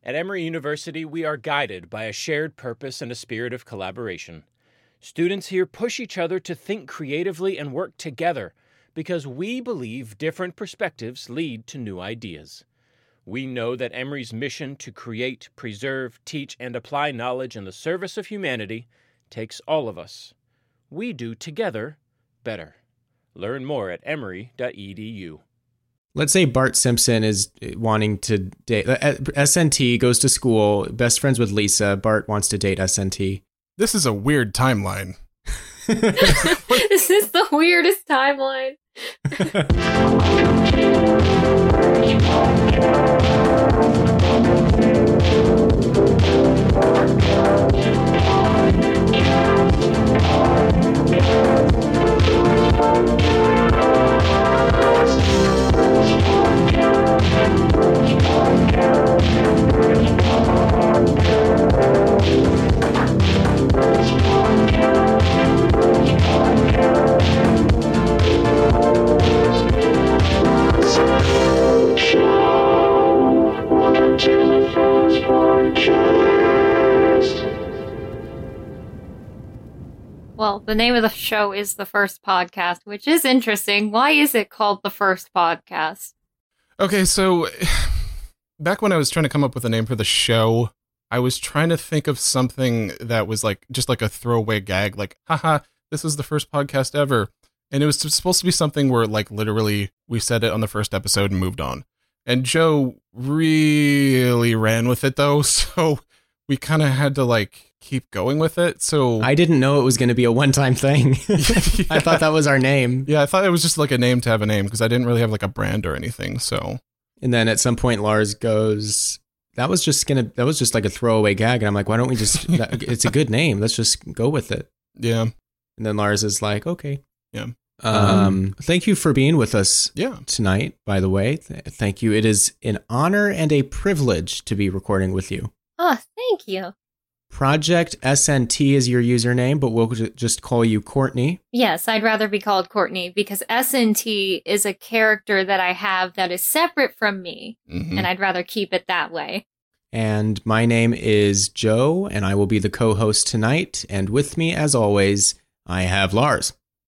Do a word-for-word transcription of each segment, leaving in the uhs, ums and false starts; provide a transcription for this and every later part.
At Emory University, we are guided by a shared purpose and a spirit of collaboration. Students here push each other to think creatively and work together because we believe different perspectives lead to new ideas. We know that Emory's mission to create, preserve, teach, and apply knowledge in the service of humanity takes all of us. We do together better. Learn more at emory dot e d u. Let's say Bart Simpson is wanting to date. S N T goes to school, best friends with Lisa. Bart wants to date S N T. This is a weird timeline. This is the weirdest timeline. Well, the name of the show is The First Podcast, which is interesting. Why is it called The First Podcast? Okay, so back when I was trying to come up with a name for the show, I was trying to think of something that was like just like a throwaway gag, like, haha, this is the first podcast ever. And it was supposed to be something where like literally we said it on the first episode and moved on. And Joe really ran with it though, so we kind of had to like keep going with it. So I didn't know it was going to be a one-time thing. Yeah. I thought that was our name. Yeah, I thought it was just like a name to have a name because I didn't really have like a brand or anything. So, and then at some point Lars goes, that was just gonna that was just like a throwaway gag, and I'm like, why don't we just it's a good name, let's just go with it. Yeah. And then Lars is like, okay. Yeah. Um, um thank you for being with us yeah. tonight, by the way. Th- thank you. It is an honor and a privilege to be recording with you. Oh, thank you. Project S N T is your username, but we'll just call you Courtney. Yes, I'd rather be called Courtney because S N T is a character that I have that is separate from me, mm-hmm. and I'd rather keep it that way. And my name is Joe, and I will be the co-host tonight. And with me, as always, I have Lars.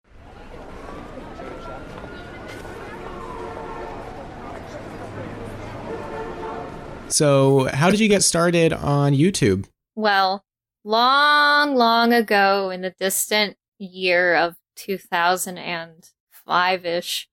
So, how did you get started on YouTube? Well, long, long ago in the distant year of two thousand five-ish,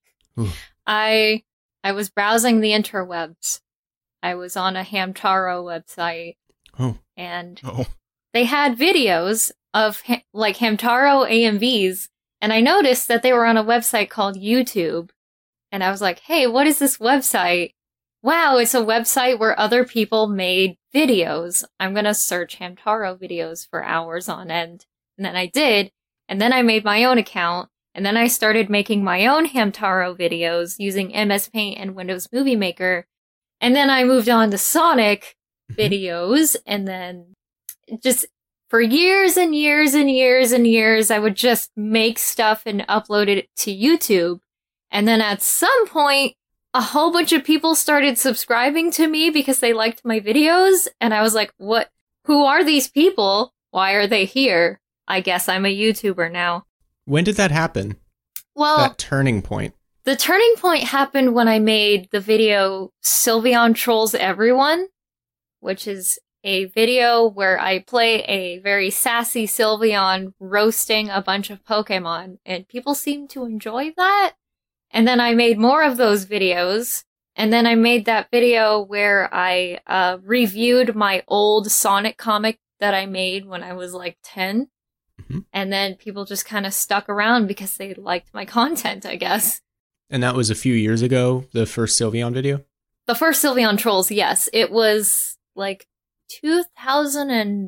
I I was browsing the interwebs. I was on a Hamtaro website, oh. and oh. they had videos of ha- like Hamtaro A M Vs, and I noticed that they were on a website called YouTube, and I was like, hey, what is this website? Wow, it's a website where other people made videos. I'm going to search Hamtaro videos for hours on end. And then I did. And then I made my own account. And then I started making my own Hamtaro videos using M S Paint and Windows Movie Maker. And then I moved on to Sonic videos. And then just for years and years and years and years, I would just make stuff and upload it to YouTube. And then at some point, a whole bunch of people started subscribing to me because they liked my videos. And I was like, what? Who are these people? Why are they here? I guess I'm a YouTuber now. When did that happen? Well, that turning point. The turning point happened when I made the video Sylveon Trolls Everyone, which is a video where I play a very sassy Sylveon roasting a bunch of Pokemon. And people seem to enjoy that. And then I made more of those videos. And then I made that video where I uh, reviewed my old Sonic comic that I made when I was like ten. Mm-hmm. And then people just kind of stuck around because they liked my content, I guess. And that was a few years ago, the first Sylveon video? The first Sylveon Trolls, yes. It was like two thousand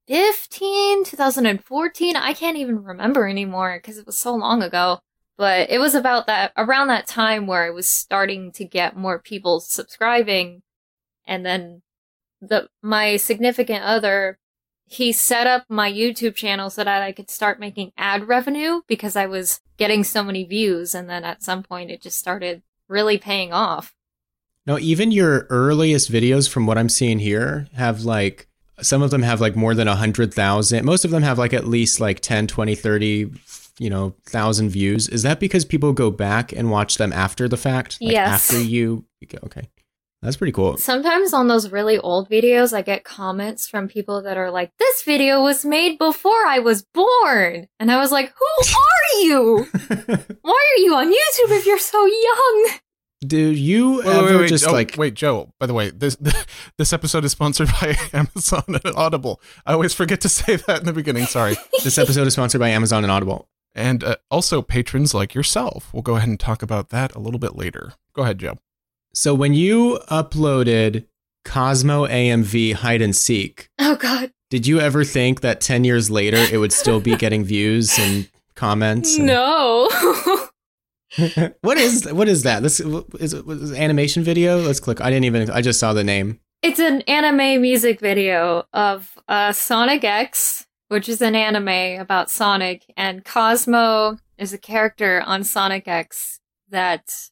fifteen, two thousand fourteen. I can't even remember anymore because it was so long ago. But it was about that, around that time where I was starting to get more people subscribing. And then the, my significant other, he set up my YouTube channel so that I could start making ad revenue because I was getting so many views. And then at some point it just started really paying off. No, even your earliest videos from what I'm seeing here have like, some of them have like more than one hundred thousand. Most of them have like at least like ten, twenty, thirty, you know, thousand views. Is that because people go back and watch them after the fact? Like Yes. After you, okay. That's pretty cool. Sometimes on those really old videos, I get comments from people that are like, this video was made before I was born. And I was like, who are you? Why are you on YouTube if you're so young? Do you Wait, ever wait, wait, just oh, like... wait, Joe, by the way, this this episode is sponsored by Amazon and Audible. I always forget to say that in the beginning, sorry. This episode is sponsored by Amazon and Audible. And uh, also patrons like yourself. We'll go ahead and talk about that a little bit later. Go ahead, Joe. So when you uploaded Cosmo A M V Hide and Seek, Oh, God. did you ever think that ten years later it would still be getting views and comments? And... No. what is what is that? This is it was an animation video. Let's click. I didn't even. I just saw the name. It's an anime music video of uh, Sonic X, which is an anime about Sonic, and Cosmo is a character on Sonic X that...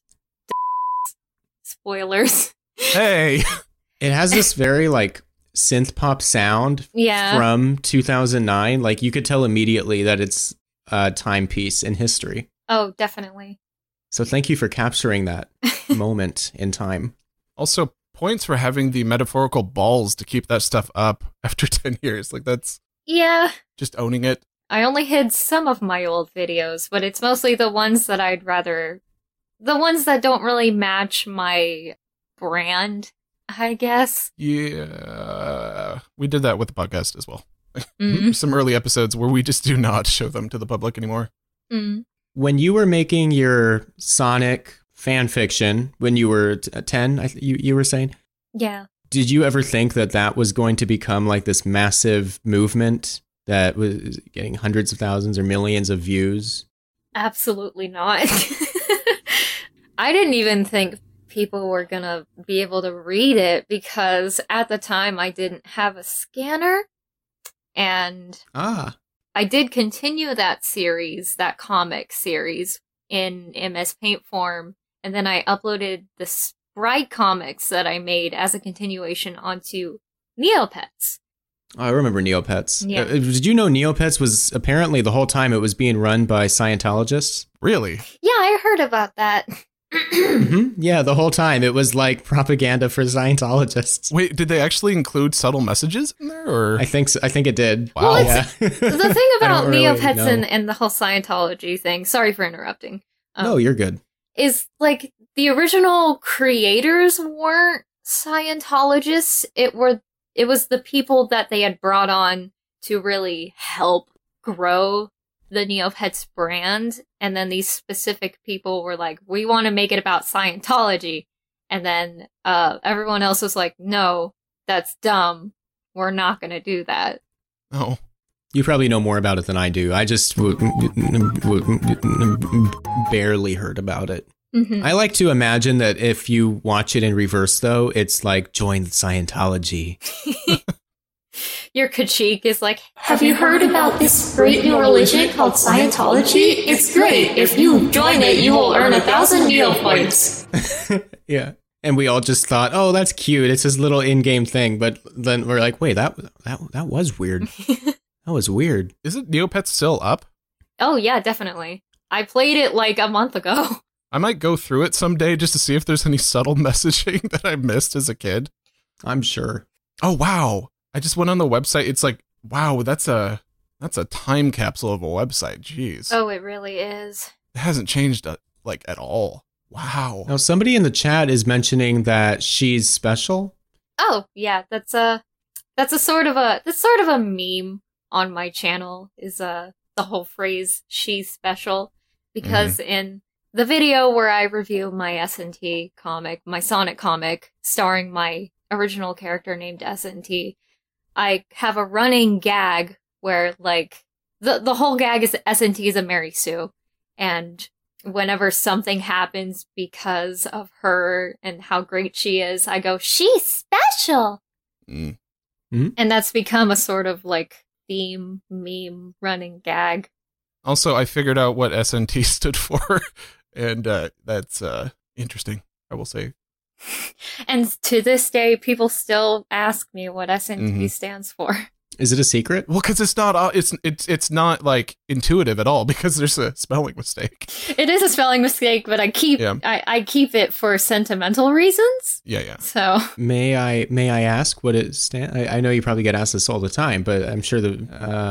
Spoilers. Hey! It has this very like synth pop sound Yeah. from two thousand nine. Like you could tell immediately that it's a timepiece in history. Oh, definitely. So thank you for capturing that moment in time. Also, points for having the metaphorical balls to keep that stuff up after ten years. Like, that's Yeah. just owning it. I only hid some of my old videos, but it's mostly the ones that I'd rather... The ones that don't really match my brand, I guess. Yeah. We did that with the podcast as well. Mm. Some early episodes where we just do not show them to the public anymore. Mm. When you were making your Sonic fan fiction, when you were t- ten, I th- you you were saying, Yeah. did you ever think that that was going to become like this massive movement that was getting hundreds of thousands or millions of views? Absolutely not. I didn't even think people were gonna be able to read it because at the time I didn't have a scanner. And Ah, I did continue that series, that comic series, in M S Paint form. And then I uploaded the Sprite comics that I made as a continuation onto Neopets. I remember Neopets. Yeah. Uh, did you know Neopets was apparently the whole time it was being run by Scientologists? Really? Yeah, I heard about that. hmm Yeah, the whole time it was like propaganda for Scientologists. Wait, did they actually include subtle messages in there? Or I think so, I think it did. Wow. Well, Yeah. The thing I about don't really Neopets know. and, and the whole Scientology thing, sorry for interrupting, um, No, you're good. is like the original creators weren't Scientologists. It were it was the people that they had brought on to really help grow the Neopets brand. And then these specific people were like, we want to make it about Scientology. And then uh, everyone else was like, no, that's dumb. We're not going to do that. oh, You probably know more about it than I do. I just w- w- w- barely heard about it. Mm-hmm. I like to imagine that if you watch it in reverse, though, it's like join Scientology. Your Kachik is like, Have you heard about this great new religion called Scientology? It's great. If you join it, you will earn a thousand Neo points. Yeah. And we all just thought, oh, that's cute. It's this little in-game thing. But then we're like, wait, that that that was weird. That was weird. isn't Neopets still up? oh yeah, definitely. I played it like a month ago. I might go through it someday just to see if there's any subtle messaging that I missed as a kid. I'm sure. Oh, wow. I just went on the website. It's like, wow, that's a that's a time capsule of a website. Jeez. Oh, it really is. It hasn't changed uh, like at all. Wow. Now, somebody in the chat is mentioning that she's special. Oh, yeah, that's a that's a sort of a that's sort of a meme on my channel is uh the whole phrase she's special because in the video where I review my S N T comic, my Sonic comic starring my original character named S N T, I have a running gag where like the the whole gag is S N T is a Mary Sue, and whenever something happens because of her and how great she is, I go, she's special. Mm. And that's become a sort of like theme, meme, running gag. Also, I figured out what S N T stood for, and uh, that's uh, interesting, I will say. And to this day, people still ask me what S N T Mhm. stands for. Is it a secret? Well, because it's not uh, it's it's it's not like intuitive at all because there's a spelling mistake. It is a spelling mistake, but I keep Yeah. I, I keep it for sentimental reasons. Yeah, yeah. So May I may I ask what it stands? I, I know you probably get asked this all the time, but I'm sure the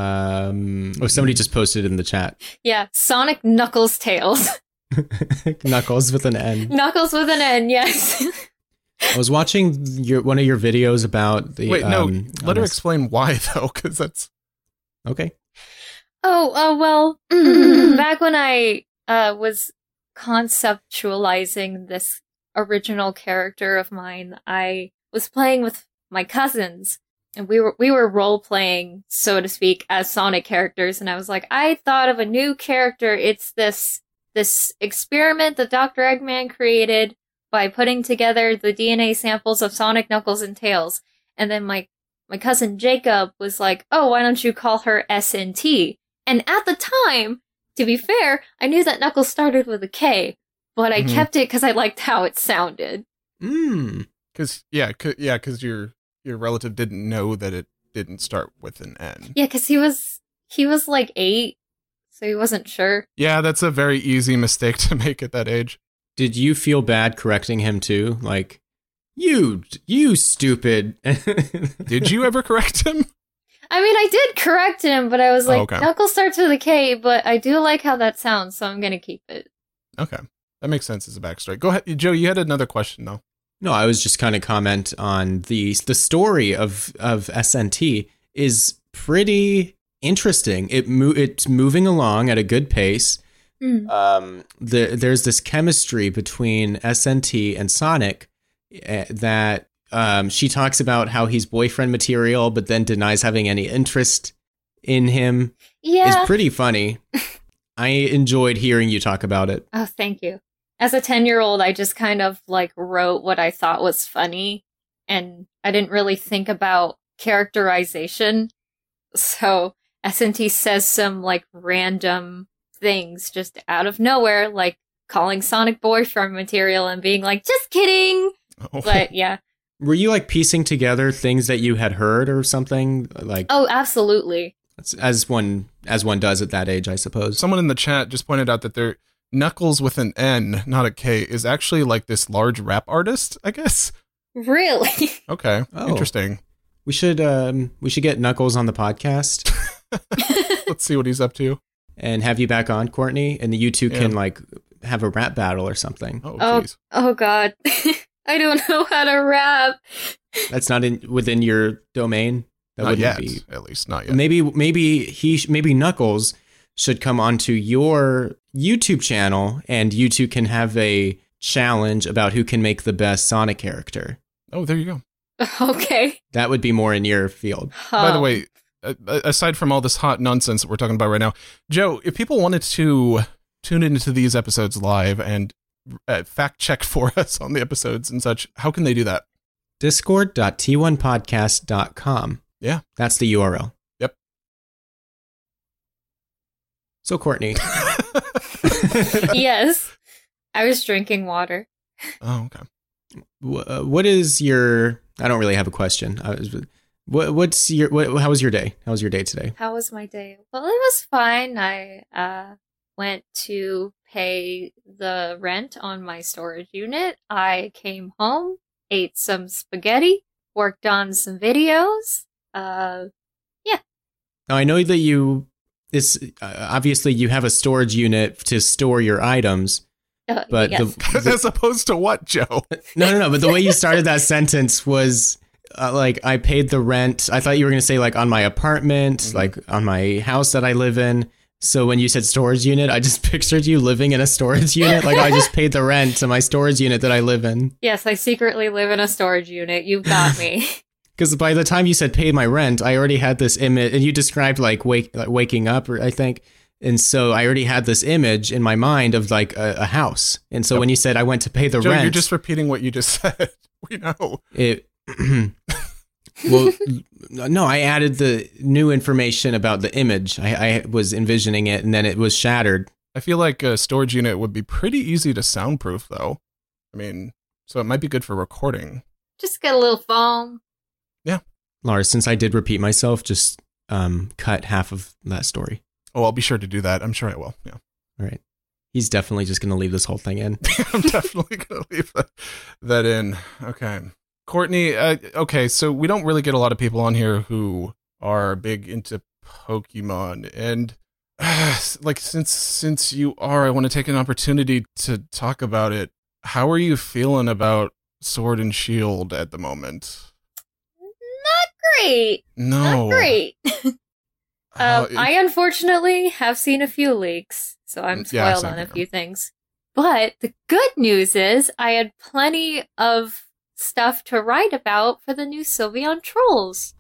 um. Oh, somebody just posted in the chat. yeah, Sonic Knuckles Tails. Knuckles with an N. Knuckles with an N, yes. I was watching your one of your videos about the. Wait, no. um, Let her on explain why though, because that's this- Okay. Oh, oh well, back when I uh, was conceptualizing this original character of mine, I was playing with my cousins, and we were we were role playing, so to speak, as Sonic characters. And I was like, I thought of a new character. It's this this experiment that Doctor Eggman created by putting together the D N A samples of Sonic, Knuckles, and Tails. And then my my cousin Jacob was like, oh, why don't you call her S N T? And at the time, to be fair, I knew that Knuckles started with a K, but I Mhm. kept it because I liked how it sounded. Mm. because yeah, c- yeah, because your your relative didn't know that it didn't start with an N. Yeah, because he was he was like eight, so he wasn't sure. Yeah, that's a very easy mistake to make at that age. Did you feel bad correcting him too? Like, you, you stupid. Did you ever correct him? I mean, I did correct him, but I was Oh, like, okay. Knuckles starts with a K, but I do like how that sounds, so I'm gonna keep it. Okay, that makes sense as a backstory. Go ahead, Joe. You had another question though. No, I was just kind of comment on the the story of of S N T is pretty interesting. It mo- it's moving along at a good pace. Mm. Um, the, there's this chemistry between S N T and Sonic uh, that um, she talks about how he's boyfriend material, but then denies having any interest in him. Yeah. It's pretty funny. I enjoyed hearing you talk about it. Oh, thank you. As a ten-year-old, I just kind of like wrote what I thought was funny, and I didn't really think about characterization. So S N T says some like random things just out of nowhere, like calling Sonic boyfriend material and being like, just kidding. Oh. But yeah. Were you like piecing together things that you had heard or something? Like Oh, absolutely. as one as one does at that age, I suppose. Someone in the chat just pointed out that their Knuckles with an N, not a K, is actually like this large rap artist, I guess. Really? Okay, Oh. interesting. We should um we should get Knuckles on the podcast Let's see what he's up to. and have you back on, Courtney, and you two Yeah. can like have a rap battle or something. Oh, Oh. jeez. Oh, God. I don't know how to rap. That's not in within your domain. That Not wouldn't yet, be. at least not yet. Maybe maybe he sh- maybe Knuckles should come onto your YouTube channel and you two can have a challenge about who can make the best Sonic character. Oh, there you go. Okay. That would be more in your field. By the Oh. way, uh, aside from all this hot nonsense that we're talking about right now, Joe, if people wanted to tune into these episodes live and uh, fact check for us on the episodes and such, how can they do that? discord dot t one podcast dot com. Yeah. That's the U R L. Yep. So Courtney, Yes. I was drinking water. Oh, okay. wh- uh, what is your I don't really have a question. I was, what what's your what, how was your day? How was your day today? How was my day? Well, it was fine. I uh, went to pay the rent on my storage unit. I came home, ate some spaghetti, worked on some videos. Uh, Now I know that you this uh, obviously you have a storage unit to store your items, uh, but yes. the, As opposed to what, Joe? no no no. But the way you started that sentence was uh, like I paid the rent. I thought you were going to say like on my apartment, Mhm. like on my house that I live in. So when you said storage unit, I just pictured you living in a storage unit. Like I just paid the rent to my storage unit that I live in. Yes, I secretly live in a storage unit. You've got me. Because by the time you said pay my rent, I already had this image, and you described like wake like waking up, or I think, and so I already had this image in my mind of like a, a house. And so Yep. when you said I went to pay the Joe, rent, you're just repeating what you just said. We know. it. Well, no, I added the new information about the image. I, I was envisioning it, and then it was shattered. I feel like a storage unit would be pretty easy to soundproof, though. I mean, So it might be good for recording. Just get a little foam. Lars, since I did repeat myself, just um, cut half of that story. Oh, I'll be sure to do that. I'm sure I will. Yeah. All right. He's definitely just going to leave this whole thing in. I'm definitely going to leave that, that in. Okay. Courtney, uh, okay, so we don't really get a lot of people on here who are big into Pokemon. And uh, like, since since you are, I want to take an opportunity to talk about it. How are you feeling about Sword and Shield at the moment? Great. No. Not great. Uh, um, I unfortunately have seen a few leaks, so I'm Yeah, spoiled same on a here. few things. But the good news is I had plenty of stuff to write about for the new Sylveon Trolls.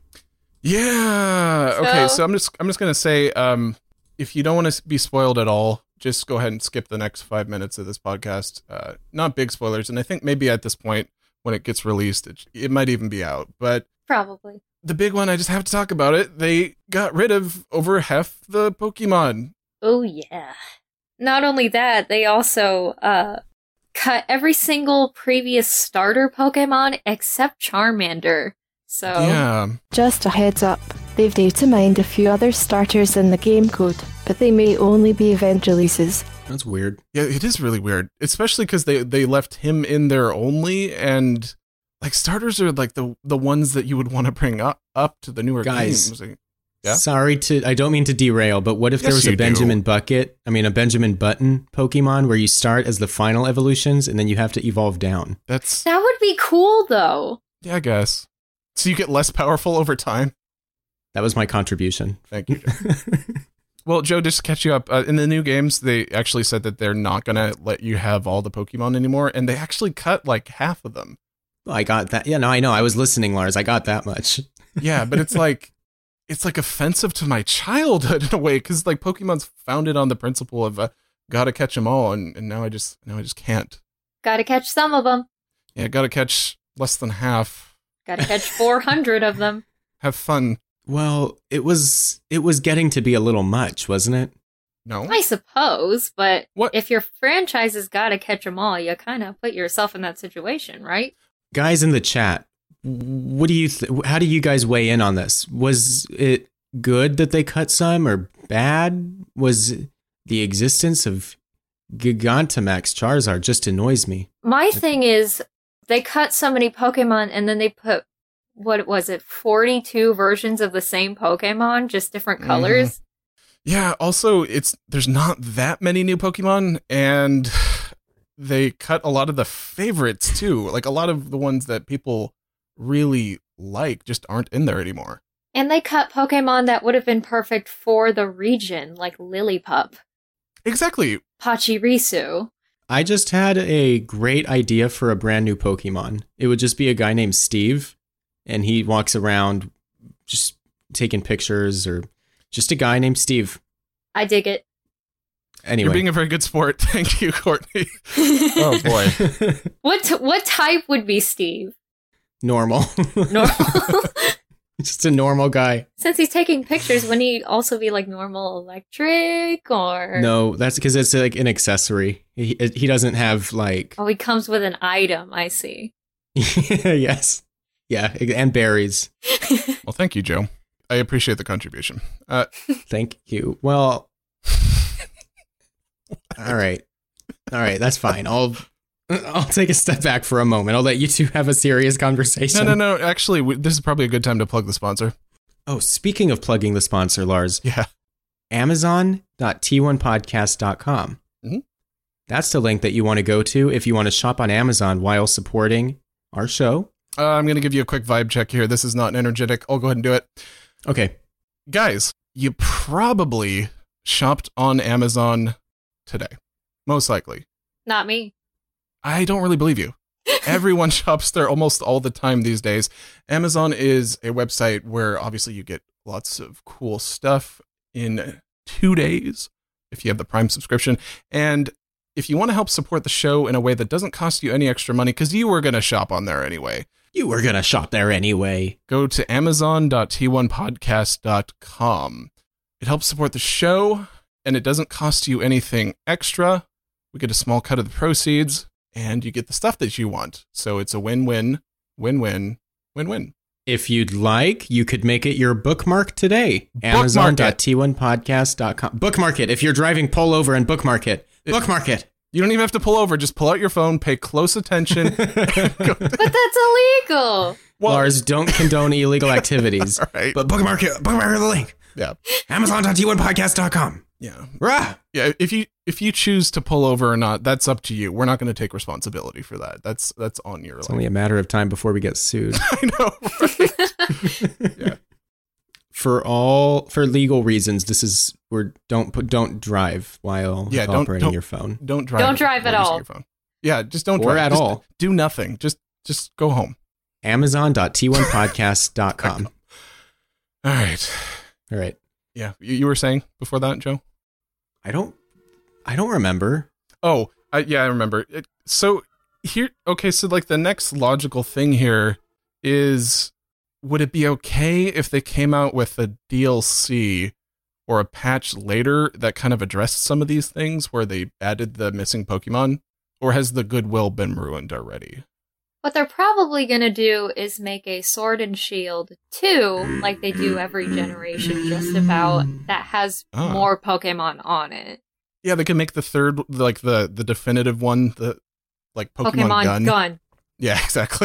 Yeah. Okay. So- So I'm just I'm just gonna say, um, if you don't want to be spoiled at all, just go ahead and skip the next five minutes of this podcast. Uh, not big spoilers, and I think maybe at this point when it gets released, it, it might even be out. But Probably. the big one, I just have to talk about it. They got rid of over half the Pokemon. Oh, yeah. Not only that, they also uh, cut every single previous starter Pokemon except Charmander. So, Yeah. Just a heads up, they've data-mined a few other starters in the game code, but they may only be event releases. That's weird. Yeah, it is really weird, especially because they, they left him in there only, and like starters are like the the ones that you would want to bring up, up to the newer Guys. games. Like, Yeah? Sorry to, I don't mean to derail, but what if there Yes, was a you do. Benjamin Bucket, I mean, a Benjamin Button Pokemon where you start as the final evolutions and then you have to evolve down? that's that would be cool, though. yeah, I guess. So you get less powerful over time. That was my contribution. Thank you, Joe. Well, Joe, just to catch you up, uh, in the new games, they actually said that they're not going to let you have all the Pokemon anymore, and they actually cut like half of them. I got that. Yeah, no, I know. I was listening, Lars. I got that much. Yeah, but it's like it's like offensive to my childhood in a way, because like Pokemon's founded on the principle of uh, gotta catch them all, and, and now I just now I just can't. Gotta catch some of them. Yeah, gotta catch less than half. Gotta catch four hundred of them. Have fun. Well, it was it was getting to be a little much, wasn't it? No, I suppose, but What? if your franchise has gotta catch them all, you kind of put yourself in that situation, right? Guys in the chat, what do you th- how do you guys weigh in on this? Was it good that they cut some or bad? Was the existence of Gigantamax Charizard just annoys me? My thing is, they cut so many Pokemon and then they put, what was it, forty-two versions of the same Pokemon, just different colors? yeah. Also, it's there's not that many new Pokemon, and they cut a lot of the favorites too. Like a lot of the ones that people really like just aren't in there anymore. And they cut Pokemon that would have been perfect for the region, like Lillipup, Exactly. Pachirisu. I just had a great idea for a brand new Pokemon. It would just be a guy named Steve, and he walks around just taking pictures, or just a guy named Steve. I dig it. Anyway. You're being a very good sport. Thank you, Courtney. Oh boy. What t- what type would be Steve? Normal. Normal. Just a normal guy. Since he's taking pictures, wouldn't he also be like normal electric or? No, that's because it's like an accessory. He, he doesn't have like. Oh, he comes with an item. I see. Yes. Yeah, and berries. Well, thank you, Joe. I appreciate the contribution. Uh, Thank you. Well, all right. All right, that's fine. I'll I'll take a step back for a moment. I'll let you two have a serious conversation. no, no, no. Actually, we, this is probably a good time to plug the sponsor. Oh, speaking of plugging the sponsor, Lars, Yeah. amazon dot t one podcast dot com. Mhm. That's the link that you want to go to if you want to shop on Amazon while supporting our show. Uh, I'm going to give you a quick vibe check here. This is not energetic. I'll go ahead and do it. Okay. Guys, you probably shopped on Amazon today. Most likely. Not me. I don't really believe you. Everyone shops there almost all the time these days. Amazon is a website where obviously you get lots of cool stuff in two days if you have the Prime subscription. And if you want to help support the show in a way that doesn't cost you any extra money, because you were going to shop on there anyway, You were going to shop there anyway. go to amazon dot t one podcast dot com. It helps support the show, and it doesn't cost you anything extra. We get a small cut of the proceeds. and you get the stuff that you want. So it's a win-win, win-win, win-win. If you'd like, you could make it your bookmark today. Bookmark Amazon it. dot T one podcast dot com. Bookmark it. If you're driving, pull over and bookmark it. It- Bookmark it. You don't even have to pull over. Just pull out your phone, pay close attention. But that's illegal. Well, Lars, don't condone illegal activities. all right. But bookmark it. Bookmark the link. Yeah. Amazon dot T one podcast dot com. Yeah. Rah! Yeah, if you if you choose to pull over or not, that's up to you. We're not going to take responsibility for that. That's that's on your It's life. only a matter of time before we get sued. I know, right? Yeah. For all for legal reasons, this is we're don't put don't drive while Yeah, don't- operating don't- your phone. Don't drive. Don't drive while at using all. your phone. Yeah, just don't Or drive. at Just all. Do nothing. Just just go home. Amazon dot T one podcast dot com. All right. All right. Yeah, you, you were saying before that, Joe? I don't I don't remember. Oh, I, yeah, I remember. It, so here, okay, so like the next logical thing here is, would it be okay if they came out with a D L C or a patch later that kind of addressed some of these things where they added the missing Pokemon? Or has the goodwill been ruined already? What they're probably going to do is make a Sword and Shield two, like they do every generation just about, that has Ah. more Pokemon on it. Yeah, they can make the third, like the, the definitive one, the like Pokemon, Pokemon Gun. Gun. Yeah, exactly.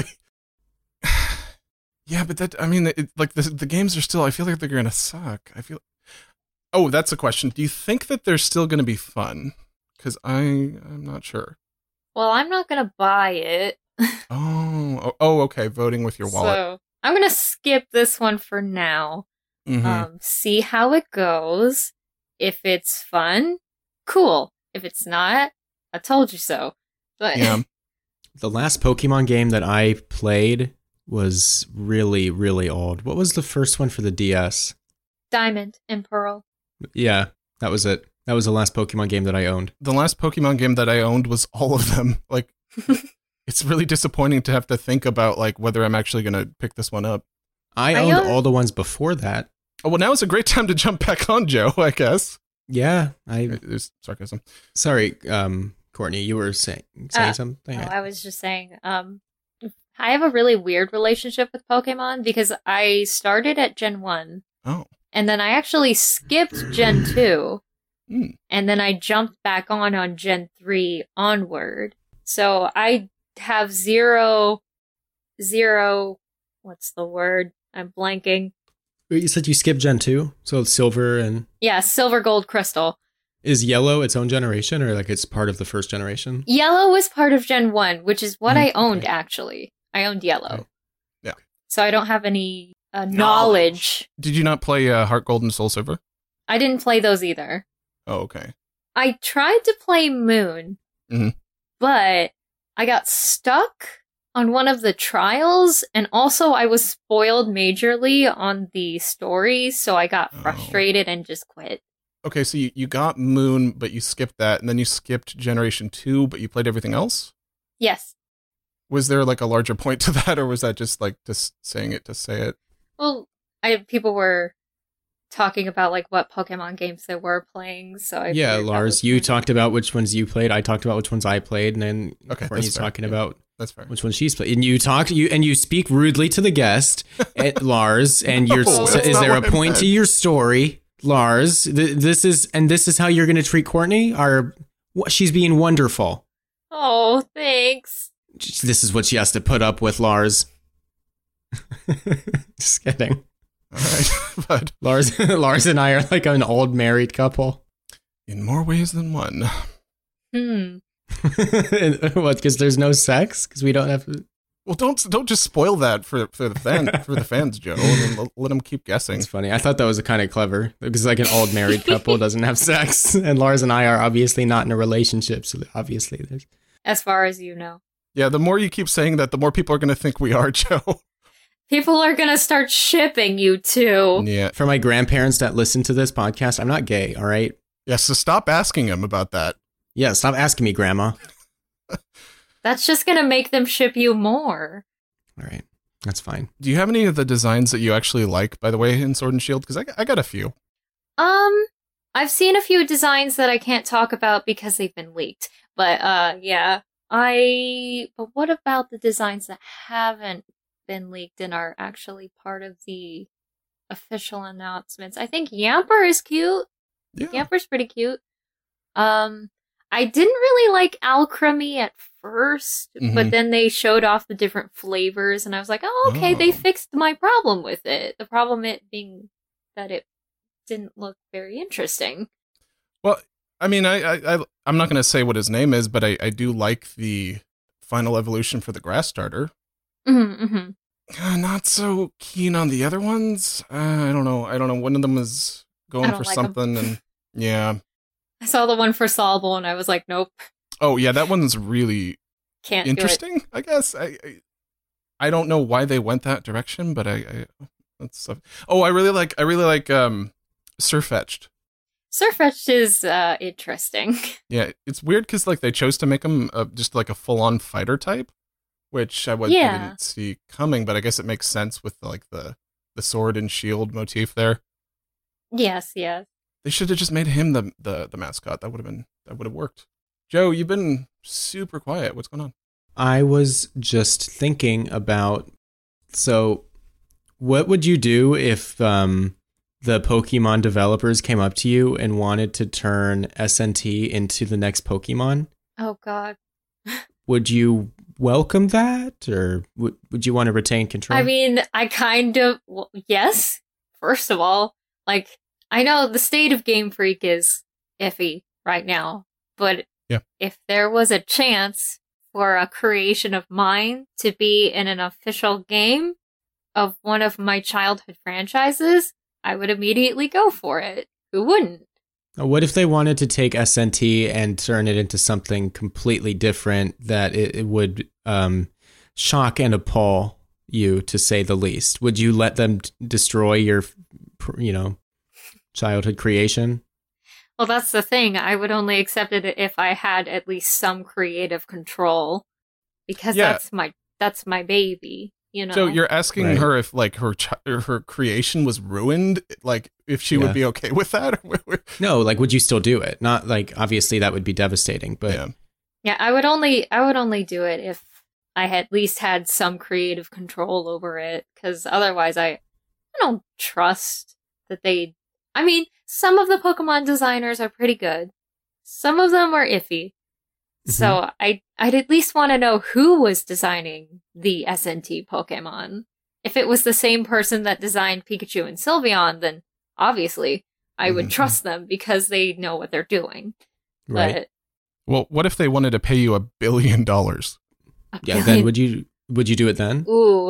Yeah, but that, I mean, it, like the the games are still, I feel like they're going to suck. I feel, oh, that's a question. Do you think that they're still going to be fun? Because I, I'm not sure. Well, I'm not going to buy it. Oh, oh, oh, okay. Voting with your wallet. So I'm going to skip this one for now. Mhm. Um, see how it goes. If it's fun, cool. If it's not, I told you so. But Yeah. The last Pokemon game that I played was really, really old. What was the first one for the D S? Diamond and Pearl. Yeah, that was it. That was the last Pokemon game that I owned. The last Pokemon game that I owned was all of them. Like, it's really disappointing to have to think about like whether I'm actually going to pick this one up. I I owned own- all the ones before that. Oh, well, now is a great time to jump back on, Joe, I guess. Yeah, I There's sarcasm. sorry, um, Courtney, you were saying saying Uh, something. Oh, I was just saying, um, I have a really weird relationship with Pokemon because I started at Gen one, Oh. and then I actually skipped Gen two, Hmm. and then I jumped back on on Gen three onward. So I have zero, zero, what's the word? I'm blanking. Wait, you said you skipped Gen two, so it's Silver and Yeah, Silver, Gold, Crystal. is Yellow its own generation or like it's part of the first generation? Yellow was part of Gen one, which is what Mm, I owned, okay. actually. I owned Yellow. Oh. Yeah. So I don't have any uh, knowledge. Did you not play uh, Heart Gold and Soul Silver? I didn't play those either. Oh, okay. I tried to play Moon, Mhm. but I got stuck on one of the trials, and also I was spoiled majorly on the story, so I got Oh. frustrated and just quit. Okay, so you, you got Moon, but you skipped that, and then you skipped Generation two, but you played everything else? Yes. Was there like a larger point to that, or was that just like just saying it to say it? Well, I people were talking about like what Pokemon games they were playing, so I yeah, figured that Lars, was you one. talked about which ones you played. I talked about which ones I played, and then Okay, Courtney's that's fair. talking Yeah. about That's fair. which one she's played. And you talk you and you speak rudely to the guest, at Lars, and you're No, s- that's is not there a what I point meant. to your story, Lars? Th- this is and this is how you're going to treat Courtney? Our wh- she's being wonderful. Oh, thanks. This is what she has to put up with, Lars. Just kidding. All right. But Lars Lars and I are like an old married couple. in more ways than one. Hmm. What, because there's no sex? Because we don't have Well, don't don't just spoil that for for the fan for the fans, Joe. And let, let them keep guessing. It's funny. I thought that was kind of clever because like an old married couple doesn't have sex, and Lars and I are obviously not in a relationship, so obviously there's. As far as you know. Yeah, the more you keep saying that, the more people are going to think we are, Joe. People are gonna start shipping you two. Yeah. For my grandparents that listen to this podcast, I'm not gay. All right. Yeah. So stop asking him about that. Yeah. Stop asking me, Grandma. That's just gonna make them ship you more. All right. That's fine. Do you have any of the designs that you actually like, by the way, in Sword and Shield? Because I, I got a few. Um, I've seen a few designs that I can't talk about because they've been leaked. But uh, yeah, I. But what about the designs that haven't been leaked and are actually part of the official announcements? I think Yamper is cute. Yeah. Yamper's pretty cute. Um, I didn't really like Alchemy at first, Mhm. but then they showed off the different flavors, and I was like, oh, okay, they Oh. fixed my problem with it. The problem it being that it didn't look very interesting. Well, I mean, I, I, I I'm not going to say what his name is, but I, I do like the final evolution for the grass starter. Mm-hmm, mm-hmm. Uh, not so keen on the other ones. Uh, I don't know. I don't know. One of them was I going don't for like 'em. something, and yeah. I saw the one for Solvable, and I was like, nope, Oh yeah, that one's really can't interesting. I guess I, I I don't know why they went that direction, but I, I that's uh, oh I really like I really like um Surfetched. do it. Surfetched is uh, interesting. Yeah, it's weird because like they chose to make him uh, just like a full on fighter type, which I, was, I Yeah. didn't see coming, but I guess it makes sense with like the the sword and shield motif there. Yes, yes. They should have just made him the the, the mascot. That would have been that would have worked. Joe, you've been super quiet. What's going on? I was just thinking about, so what would you do if um, the Pokemon developers came up to you and wanted to turn S N T into the next Pokemon? Oh, God. Would you welcome that, or would, would you want to retain control? I mean, I kind of, well, yes. First of all, like, I know the state of Game Freak is iffy right now, but Yeah. if there was a chance for a creation of mine to be in an official game of one of my childhood franchises, I would immediately go for it. Who wouldn't? What if they wanted to take S N T and turn it into something completely different that it, it would um, shock and appall you, to say the least? Would you let them t- destroy your, you know, childhood creation? Well, that's the thing. I would only accept it if I had at least some creative control, because Yeah. that's my that's my baby. You know. So you're asking Right. her if like her chi- or her creation was ruined, like if she Yeah. would be okay with that? No, like, would you still do it? Not like, obviously that would be devastating, but yeah. Yeah, I would only I would only do it if I had at least had some creative control over it, because otherwise I I don't trust that they. I mean, some of the Pokemon designers are pretty good. Some of them are iffy. So I I'd at least want to know who was designing the S N T Pokemon. If it was the same person that designed Pikachu and Sylveon, then obviously I would Mhm. trust them because they know what they're doing. right. Well, what if they wanted to pay you a billion dollars? But Yeah, then would you would you do it then? Ooh.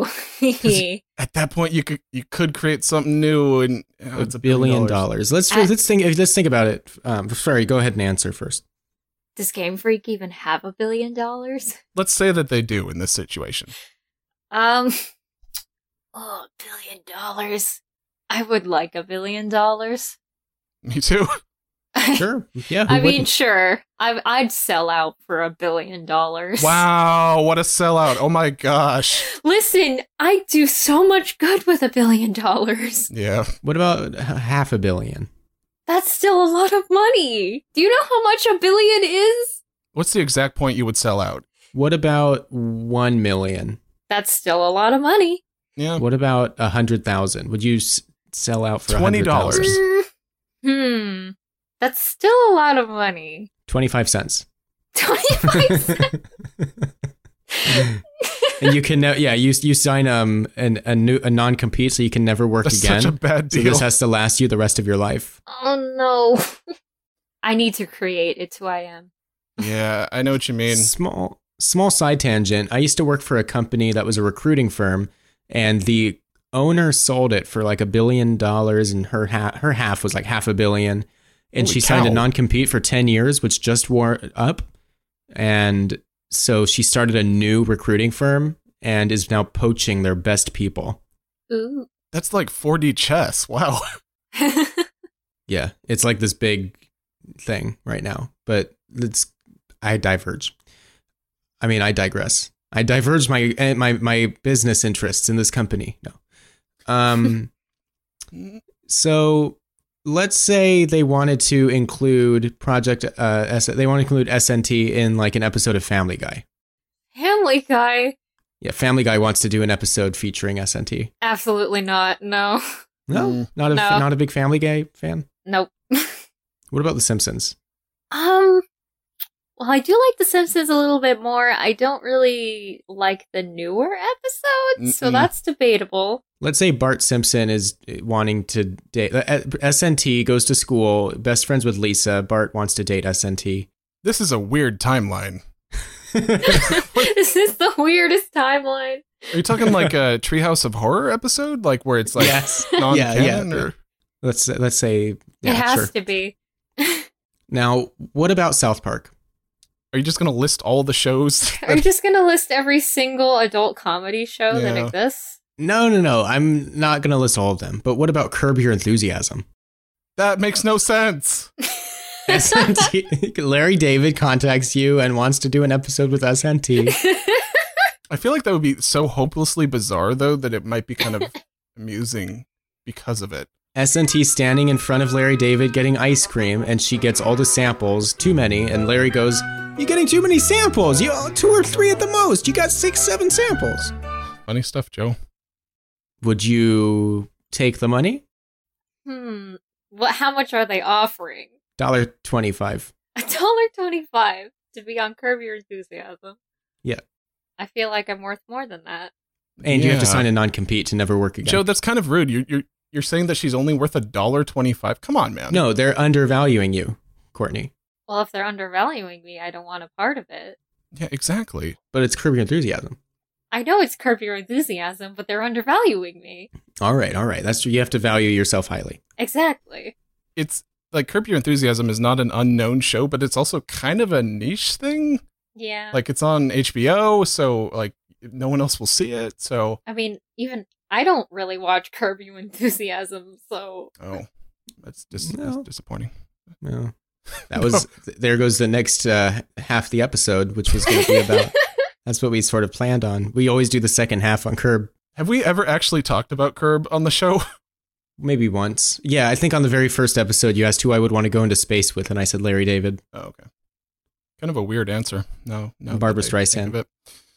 At that point, you could you could create something new, and oh, A it's a billion dollars. Let's I- let's think let's think about it. Um, sorry, go ahead and answer first. Does Game Freak even have a billion dollars? Let's say that they do in this situation. Um, oh, a billion dollars. I would like a billion dollars. Me too. Sure. Yeah. Who I mean, wouldn't? sure. I, I'd sell out for a billion dollars. Wow, what a sellout! Oh my gosh. Listen, I do so much good with a billion dollars. Yeah. What about h- half a billion? That's still a lot of money. Do you know how much a billion is? What's the exact point you would sell out? What about one million? That's still a lot of money. Yeah. What about a hundred thousand? Would you s- sell out for twenty dollars. $100,000? Mm, hmm. That's still a lot of money. Twenty-five cents. twenty-five cents. And you can, ne- yeah, you you sign um an, a new a non compete, so you can never work That's again. such a bad So deal. this has to last you the rest of your life. Oh no. I need to create It's Who I Am. Yeah, I know what you mean. Small small side tangent. I used to work for a company that was a recruiting firm, and the owner sold it for like a billion dollars, and her ha- her half was like half a billion. And Holy she signed a cow. non-compete for ten years, which just wore up. And so she started a new recruiting firm and is now poaching their best people. Ooh. That's like four D chess. Wow. Yeah, it's like this big thing right now. But it's I diverge. I mean, I digress. I diverge my eh, my my business interests in this company. No. Um. So let's say they wanted to include Project, uh, S- they want to include S N T in like an episode of Family Guy. Family Guy? Yeah, Family Guy wants to do an episode featuring S N T. Absolutely not. No. No, Mm. not a No. not a big Family Guy fan. Nope. What about The Simpsons? Um, well, I do like The Simpsons a little bit more. I don't really like the newer episodes, so Mm-mm. that's debatable. Let's say Bart Simpson is wanting to date uh, S N T, goes to school, best friends with Lisa. Bart wants to date S N T. This is a weird timeline. This is the weirdest timeline. Are you talking like a Treehouse of Horror episode, like where it's like Yes. non-canon? Yeah, yeah. Or Let's let's say yeah, it has sure. to be. Now, what about South Park? are you just gonna list all the shows? Are you just going to list every single adult comedy show that Yeah. exists? No, no, no. I'm not going to list all of them. But what about Curb Your Enthusiasm? That makes no sense. S N T, Larry David contacts you and wants to do an episode with S N T. I feel like that would be so hopelessly bizarre, though, that it might be kind of amusing because of it. S N T standing in front of Larry David getting ice cream, and she gets all the samples, too many, and Larry goes, "You're getting too many samples. You two or three at the most. You got six, seven samples." Funny stuff, Joe. Would you take the money? Hmm. What? How much are they offering? Dollar twenty-five. A dollar twenty-five to be on Curb Your Enthusiasm. Yeah. I feel like I'm worth more than that. And you have to Yeah. sign a non-compete to never work again. Joe, that's kind of rude. You're you're you're saying that she's only worth a dollar twenty-five. Come on, man. No, they're undervaluing you, Courtney. Well, if they're undervaluing me, I don't want a part of it. Yeah, exactly. But it's Curb Your Enthusiasm. I know it's Curb Your Enthusiasm, but they're undervaluing me. All right, all right. That's you have to value yourself highly. Exactly. It's like Curb Your Enthusiasm is not an unknown show, but it's also kind of a niche thing. Yeah. Like it's on H B O, so like no one else will see it. So I mean, even I don't really watch Curb Your Enthusiasm, so oh, that's dis- No. that's disappointing. No. That was there goes the next uh, half the episode, which was going to be about. That's what we sort of planned on. We always do the second half on Curb, Have we ever actually talked about Curb on the show? maybe once. Yeah, I think on the very first episode, you asked who I would want to go into space with, and I said Larry David. Oh, okay. Kind of a weird answer. No, no. Barbra that I think Streisand. of it.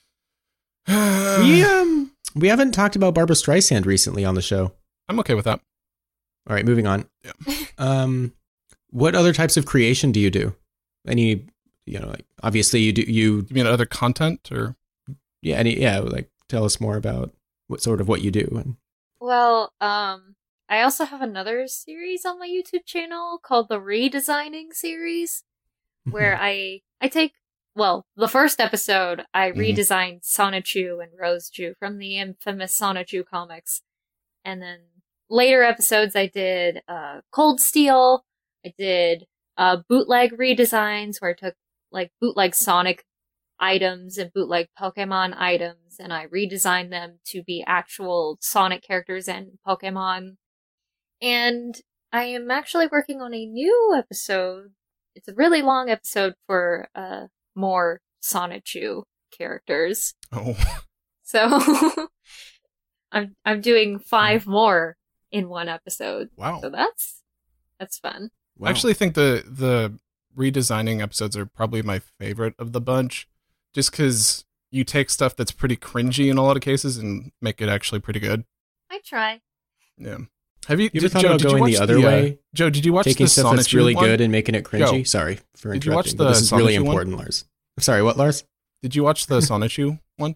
we um we haven't talked about Barbra Streisand recently on the show. I'm okay with that. All right, moving on. Yeah. Um, what other types of creation do you do? Any, you know, like obviously you do you You mean other content or? yeah any yeah like tell us more about what sort of what you do and well, um I also have another series on my YouTube channel called the Redesigning series, where I I take well, the first episode I Mhm. redesigned Sonichu and Roseju from the infamous Sonichu comics. And then later episodes I did uh Cold Steel, I did uh bootleg redesigns where I took like bootleg Sonic items and bootleg Pokemon items and I redesigned them to be actual Sonic characters and Pokemon. And I am actually working on a new episode. It's a really long episode for uh more Sonichu characters. Oh, So I'm I'm doing five more in one episode. wow. So that's that's fun. I actually think the the redesigning episodes are probably my favorite of the bunch, just because you take stuff that's pretty cringy in a lot of cases and make it actually pretty good. I try. Yeah. Have you, You ever did, thought Joe, about did you going watch the other uh, way? Joe, did you watch taking the stuff that's Sonichu really one? good and making it cringy. Joe, Sorry for did you watch interrupting. but the this is really Sonichu one? important, Lars. I'm sorry, what, Lars? Did you watch the Sonichu one?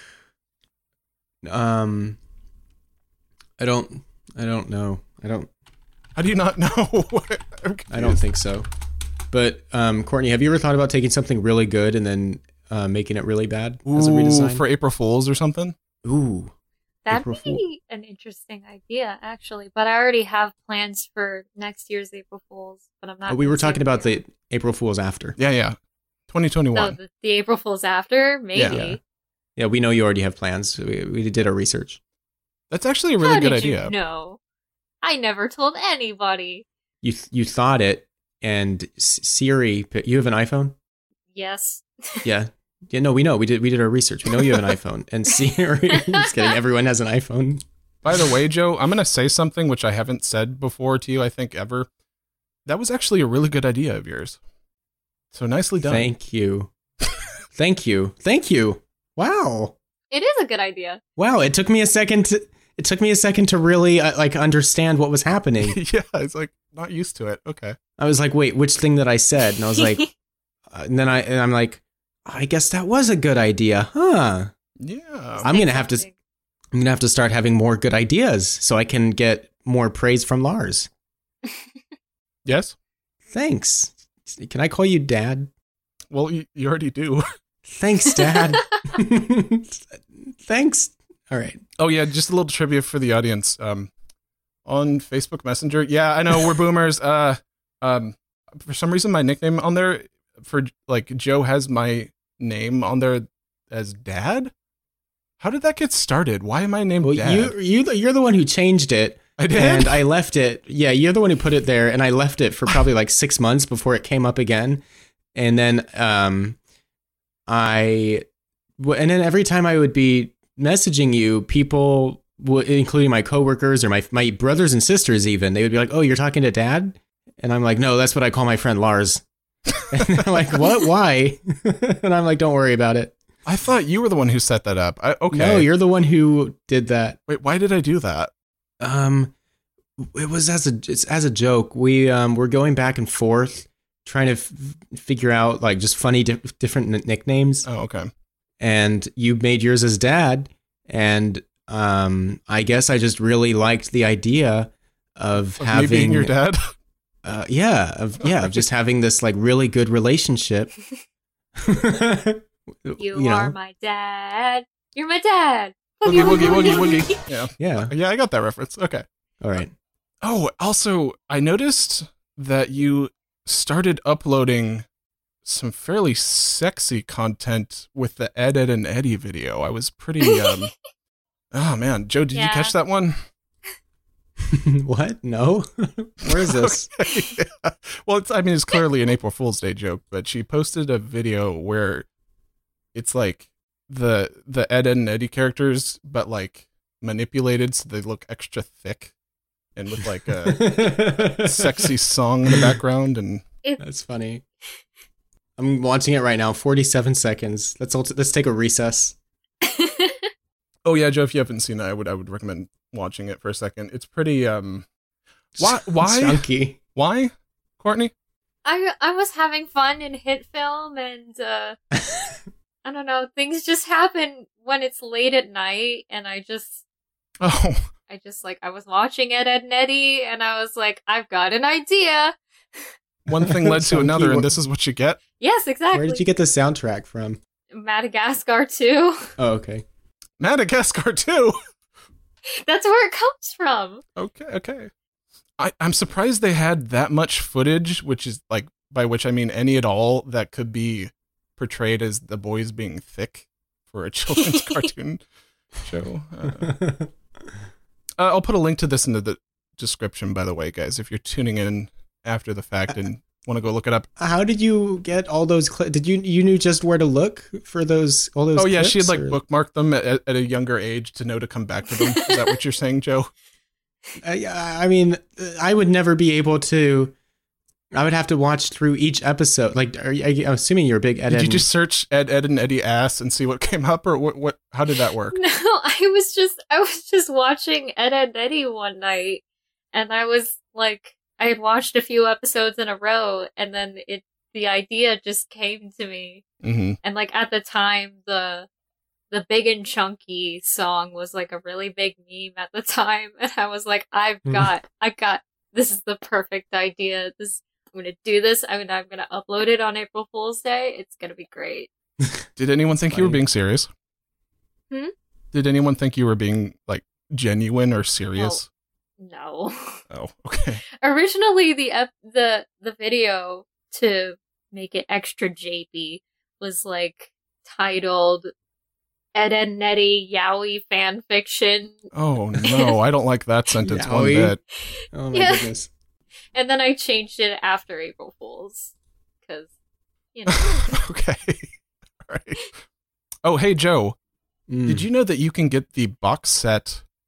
Um, I don't. I don't know. I don't. How do you not know? I'm I don't confused. think so. But um, Courtney, have you ever thought about taking something really good and then uh, making it really bad as a Ooh, redesign? for April Fools or something? Ooh, That'd April Fool. be an interesting idea, actually. But I already have plans for next year's April Fools. But I'm not. Oh, we were gonna say talking about them the April Fools after. Yeah, yeah. twenty yet. twenty-one. No, the, the April Fools after, maybe. Yeah. Yeah, we know you already have plans. We, we did our research. That's actually a really How good did idea. you know? I never told anybody. You th- you thought it, and S- Siri. You have an iPhone? Yes. Yeah. Yeah. No, we know. We did. We did our research. We know you have an iPhone. And Siri. Just kidding. Everyone has an iPhone. By the way, Joe, I'm going to say something which I haven't said before to you, I think, ever. That was actually a really good idea of yours. So nicely done. Thank you. Thank you. Thank you. Wow. It is a good idea. Wow. It took me a second to, it took me a second to really uh, like understand what was happening. Yeah, it's like not used to it. Okay. I was like, wait, which thing that I said? And I was like, uh, and then I, and I'm like, I guess that was a good idea, huh? Yeah. I'm going to have to, I'm going to have to start having more good ideas so I can get more praise from Lars. Yes? Thanks. Can I call you Dad? Well, you, you already do. Thanks, Dad. Thanks. All right. Oh, yeah, just a little trivia for the audience. Um, on Facebook Messenger, yeah, I know, we're boomers. Uh, um, for some reason, my nickname on there, for like, Joe has my name on there as Dad? How did that get started? Why am I named Well, Dad? you, you, you're the one who changed it. I did? And I left it. Yeah, you're the one who put it there, and I left it for probably like six months before it came up again. And then um, I, and then every time I would be messaging you, people, w- including my coworkers or my my brothers and sisters, even they would be like, "Oh, you're talking to Dad?" And I'm like, "No, that's what I call my friend Lars." And they're like, "What? Why?" And I'm like, "Don't worry about it." I thought you were the one who set that up. I, okay. No, you're the one who did that. Wait, why did I do that? Um, it was as a it's as a joke. We um were going back and forth trying to f- figure out like just funny di- different n- nicknames. Oh, okay. And you made yours as Dad, and um I guess I just really liked the idea of, Of having me being your dad? Uh, yeah, of yeah, of just having this like really good relationship. You, You are know. my dad. You're my dad. Woogie, woogie, woogie, woogie. Yeah. Yeah. Yeah, I got that reference. Okay. All right. Oh, also, I noticed that you started uploading some fairly sexy content with the Ed, Ed, and Eddie video. I was pretty, um... oh, man. Joe, did Yeah. you catch that one? What? No. Where is this? Okay, yeah. Well, it's, I mean, it's clearly an April Fool's Day joke, but she posted a video where it's like the the Ed, Ed, and Eddie characters, but like manipulated so they look extra thick and with like a sexy song in the background. And That's funny. I'm watching it right now. forty-seven seconds. Let's all t- let's take a recess. oh yeah, Joe, if you haven't seen it, I would I would recommend watching it for a second. It's pretty um why why Chunky. why Courtney? I I was having fun in hit film, and uh, I don't know, things just happen when it's late at night, and I just Oh, I just like I was watching Ed, Ed and Eddie, and I was like, I've got an idea. one thing led to Chunky, another, and what- this is what you get. Yes, exactly. Where did you get the soundtrack from? Madagascar too. Oh, okay. Madagascar too. That's where it comes from. Okay, okay. I, I'm surprised they had that much footage, which is like, by which I mean any at all, that could be portrayed as the boys being thick for a children's cartoon show. Uh, uh, I'll put a link to this in the description, by the way, guys, if you're tuning in after the fact and want to go look it up. How did you get all those clips? Did you you knew just where to look for those all those? Oh yeah, she had clips, like or- bookmarked them at, at a younger age to know to come back to them. Is that what you're saying, Joe? I, I mean, I would never be able to. I would have to watch through each episode. Like, are you, I'm assuming you're a big Ed. Did Ed you and- just search Ed, Ed, and Eddie ass and see what came up, or what? What? How did that work? No, I was just I was just watching Ed, Ed and Eddie one night, and I was like, I had watched a few episodes in a row, and then it the idea just came to me. Mm-hmm. And like at the time, the the Big and Chunky song was like a really big meme at the time, and I was like, I've got, I got, this is the perfect idea. This, I'm gonna do this. I mean, I'm gonna upload it on April Fool's Day. It's gonna be great. Did anyone think you were Funny. being serious? Hmm? Did anyone think you were being like genuine or serious? No. Oh, okay. Originally, the ep- the the video to make it extra japey was like titled Ed, Ed and Eddie Yowie fan fiction. Oh no, I don't like that sentence one Yowie. bit. Oh my Yeah. goodness. And then I changed it after April Fool's. Because, you know. Okay. All right. Oh, hey Joe, Mm. did you know that you can get the box set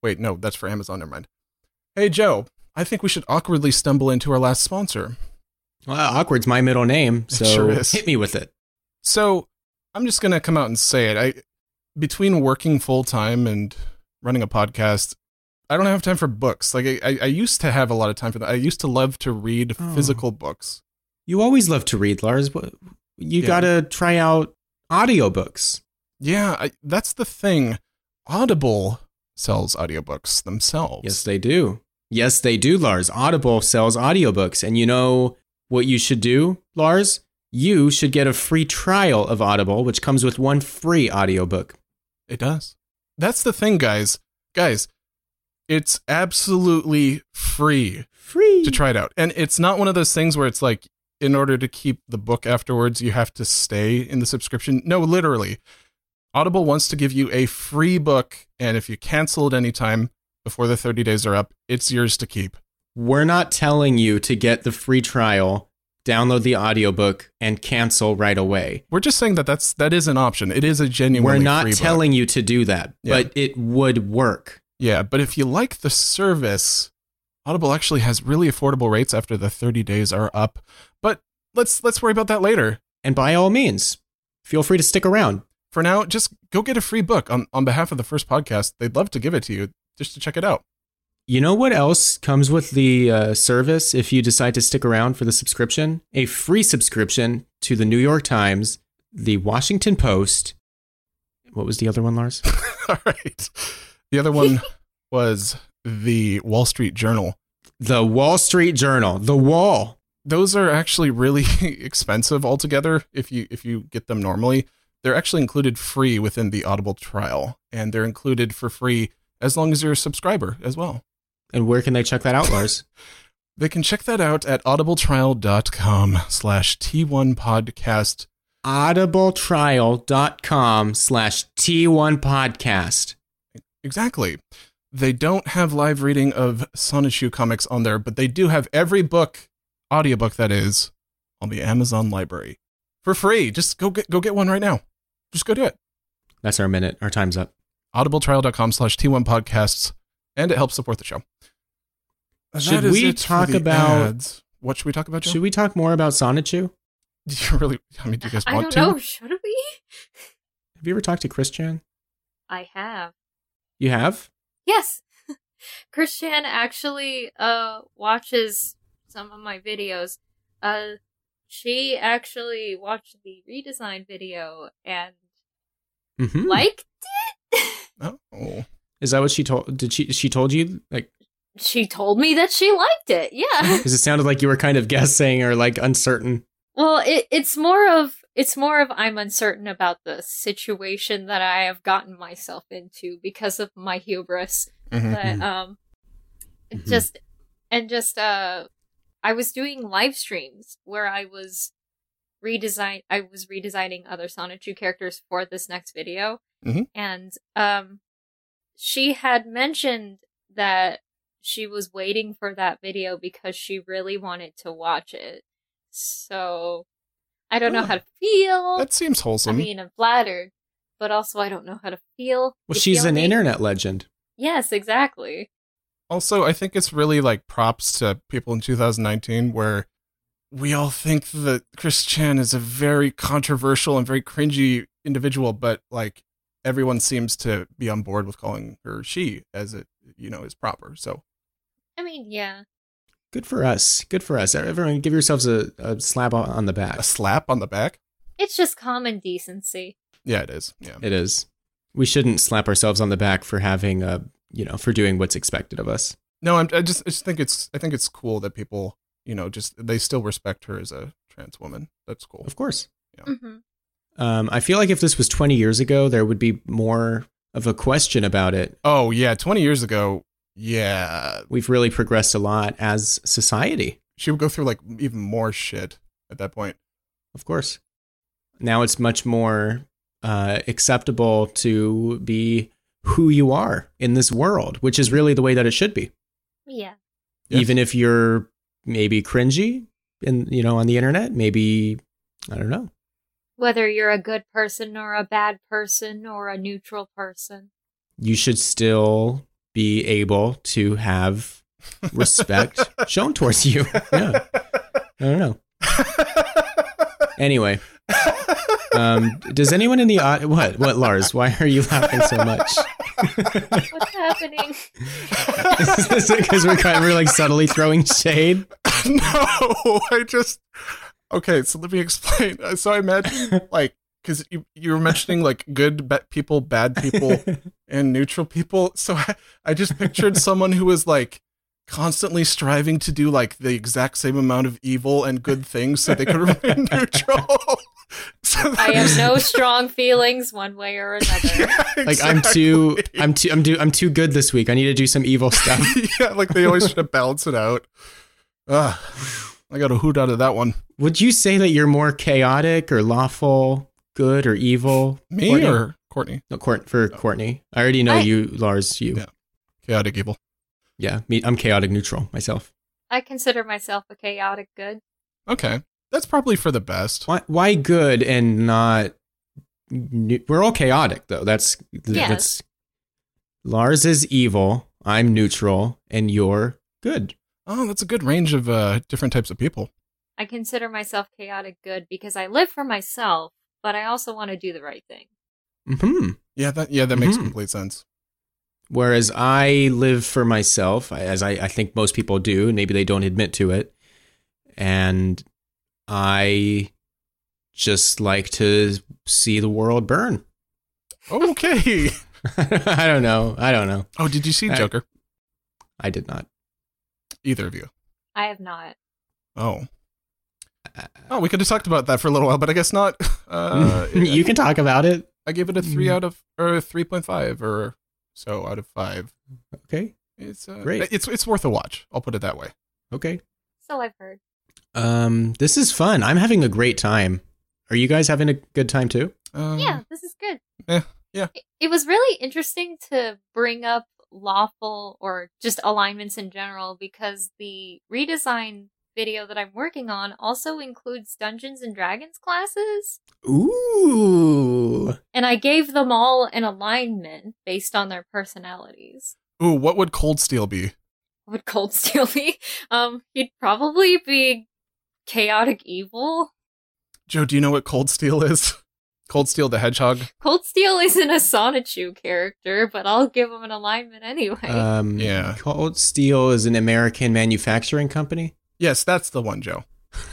Wait, no, that's for Amazon. Never mind. Hey, Joe, I think we should awkwardly stumble into our last sponsor. Well, awkward's my middle name, so sure is. hit me with it. So I'm just going to come out and say it. I, between working full time and running a podcast, I don't have time for books. Like I, I used to have a lot of time for that. I used to love to read Oh. physical books. You always love to read, Lars. You Yeah. gotta try out audiobooks. Yeah, I, that's the thing. Audible sells audiobooks themselves. Yes, they do. Yes, they do, Lars. Audible sells audiobooks. And you know what you should do, Lars? You should get a free trial of Audible, which comes with one free audiobook. It does. That's the thing, guys. Guys, it's absolutely free Free. to try it out. And it's not one of those things where it's like, in order to keep the book afterwards, you have to stay in the subscription. No, literally. Audible wants to give you a free book, and if you cancel at any time before the thirty days are up, it's yours to keep. We're not telling you to get the free trial, download the audiobook, and cancel right away. We're just saying that that's, that is an option. It is a genuinely We're not free telling book. you to do that, Yeah. but it would work. Yeah, but if you like the service, Audible actually has really affordable rates after the thirty days are up. But let's let's worry about that later. And by all means, feel free to stick around. For now, just go get a free book on, on behalf of the First Podcast. They'd love to give it to you just to check it out. You know what else comes with the uh, service if you decide to stick around for the subscription? A free subscription to the New York Times, the Washington Post. What was the other one, Lars? All right. The other one was the Wall Street Journal. The Wall Street Journal. The Wall. Those are actually really expensive altogether if you if you get them normally. They're actually included free within the Audible trial, and they're included for free as long as you're a subscriber as well. And where can they check that out, Lars? They can check that out at audibletrial.com slash T1 podcast. audibletrial.com slash T1 podcast. Exactly. They don't have live reading of Sonichu comics on there, but they do have every book, audiobook that is, on the Amazon library. For free. Just go get go get one right now. Just go do it. That's our minute. Our time's up. audibletrial.com slash T1 podcasts, and it helps support the show. And Should that is we it for talk the about- ads. What should we talk about, Joe? Should we talk more about Sonichu? Do you really, I mean, do you guys I want don't to? know. Should we? Have you ever talked to Christian? I have. You have? Yes. Christian actually uh watches some of my videos. Uh she actually watched the redesign video and Mm-hmm. liked it. Oh. Is that what she told? Did she? She told you? Like, She told me that she liked it. Yeah. because it sounded like you were kind of guessing or like uncertain. Well, it, it's more of it's more of I'm uncertain about the situation that I have gotten myself into because of my hubris. Mhm. But um, it Mhm. just and just uh, I was doing live streams where I was redesign. I was redesigning other Sonichu characters for this next video, Mhm. and um, she had mentioned that she was waiting for that video because she really wanted to watch it. So I don't know Oh. how to feel. That seems I wholesome. mean, I'm flattered, but also I don't know how to feel. Well, You she's feel an me? internet legend. Yes, exactly. Also, I think it's really like props to people in two thousand nineteen where we all think that Chris Chan is a very controversial and very cringy individual, but like everyone seems to be on board with calling her she as it, you know, is proper. So I mean, yeah. Good for us. Good for us. Everyone, give yourselves a, a slap on- on the back. a slap on the back. It's just common decency. Yeah, it is. Yeah. It is. We shouldn't slap ourselves on the back for having a, you know, for doing what's expected of us. No, I'm, I just, I just think it's, I think it's cool that people, you know, just, they still respect her as a trans woman. That's cool. Of course. Mm-hmm. Um, I feel like if this was twenty years ago, there would be more of a question about it. Oh yeah. twenty years ago. Yeah. We've really progressed a lot as society. She would go through like even more shit at that point. Of course. Now it's much more uh, acceptable to be who you are in this world, which is really the way that it should be. Yeah. Yes. Even if you're maybe cringy in, you know, on the internet, maybe, I don't know. Whether you're a good person or a bad person or a neutral person. You should still be able to have respect shown towards you. Yeah. I don't know. Anyway, um, does anyone in the audience, what, what, Lars, why are you laughing so much? What's happening? Is it because we're kind of, we're like subtly throwing shade? No, I just, okay, so let me explain. So I imagine, like, because you, you were mentioning, like, good ba- people, bad people, and neutral people. So I, I just pictured someone who was, like, constantly striving to do, like, the exact same amount of evil and good things so they could remain neutral. So that, I have no strong feelings one way or another. yeah, Like exactly. I'm too, I'm too, I'm do, I'm too good this week. I need to do some evil stuff. Yeah, like they always try to balance it out. Ugh, I got a hoot out of that one. Would you say that you're more chaotic or lawful, good or evil? Me Courtney? or Courtney? No, Court for Courtney. I already know I- you, Lars. You, Yeah. Chaotic evil. yeah. Me, I'm chaotic neutral myself. I consider myself a chaotic good. Okay, that's probably for the best. Why, why good and not? ne- We're all chaotic though. That's Yes. that's. Lars is evil. I'm neutral, and you're good. Oh, that's a good range of uh, different types of people. I consider myself chaotic good because I live for myself, but I also want to do the right thing. Hmm. Yeah, that yeah, that makes Mhm. complete sense. Whereas I live for myself, as I, I think most people do, and maybe they don't admit to it. And I just like to see the world burn. Okay. I don't know. I don't know. Oh, did you see I- Joker? I did not. Either of you? I have not. Oh. Oh, we could have talked about that for a little while, but I guess not. Uh, You can talk about it. I gave it a three out of or three point five or so out of five. Okay. It's uh, Great. It's it's worth a watch. I'll put it that way. Okay. So I've heard. Um, this is fun. I'm having a great time. Are you guys having a good time too? Um, Yeah, this is good. eh, yeah. It, it was really interesting to bring up lawful or just alignments in general because the redesign video that I'm working on also includes Dungeons and Dragons classes. Ooh. And I gave them all an alignment based on their personalities. Ooh, what would Cold Steel be? What would Cold Steel be? Um, he'd probably be chaotic evil. Joe, do you know what Cold Steel is? Cold Steel the Hedgehog? Cold Steel isn't a Sonichu character, but I'll give him an alignment anyway. Um, Yeah. Cold Steel is an American manufacturing company. Yes, that's the one, Joe.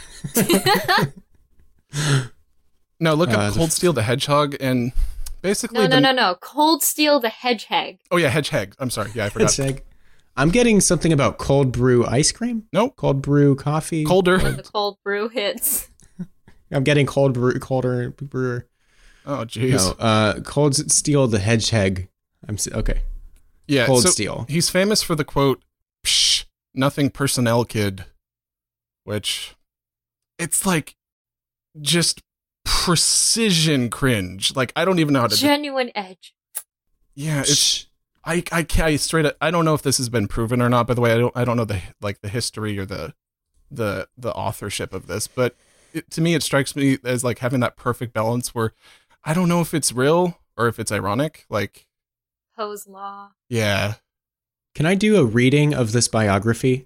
No, look Uh, up the Cold f- Steel the Hedgehog and basically no, no, the- no, no. Cold Steel the Hedgehog. Oh yeah, Hedgehog. I'm sorry. Yeah, I forgot. It's like, I'm getting something about cold brew ice cream. Nope. Cold brew coffee. Colder. The cold brew hits. I'm getting cold brew, colder brewer. Oh jeez. No, uh, Cold Steel the Hedgehog. I'm s- okay. Yeah, Cold so Steel. he's famous for the quote, "Psh, nothing personnel, kid," which it's like just precision cringe. Like I don't even know how to. Genuine edge. yeah, it's Shh. I I can't I straight up, I don't know if this has been proven or not. By the way, I don't I don't know the like the history or the the the authorship of this, but it, to me it strikes me as like having that perfect balance where I don't know if it's real or if it's ironic. Like Poe's Law. yeah, Can I do a reading of this biography?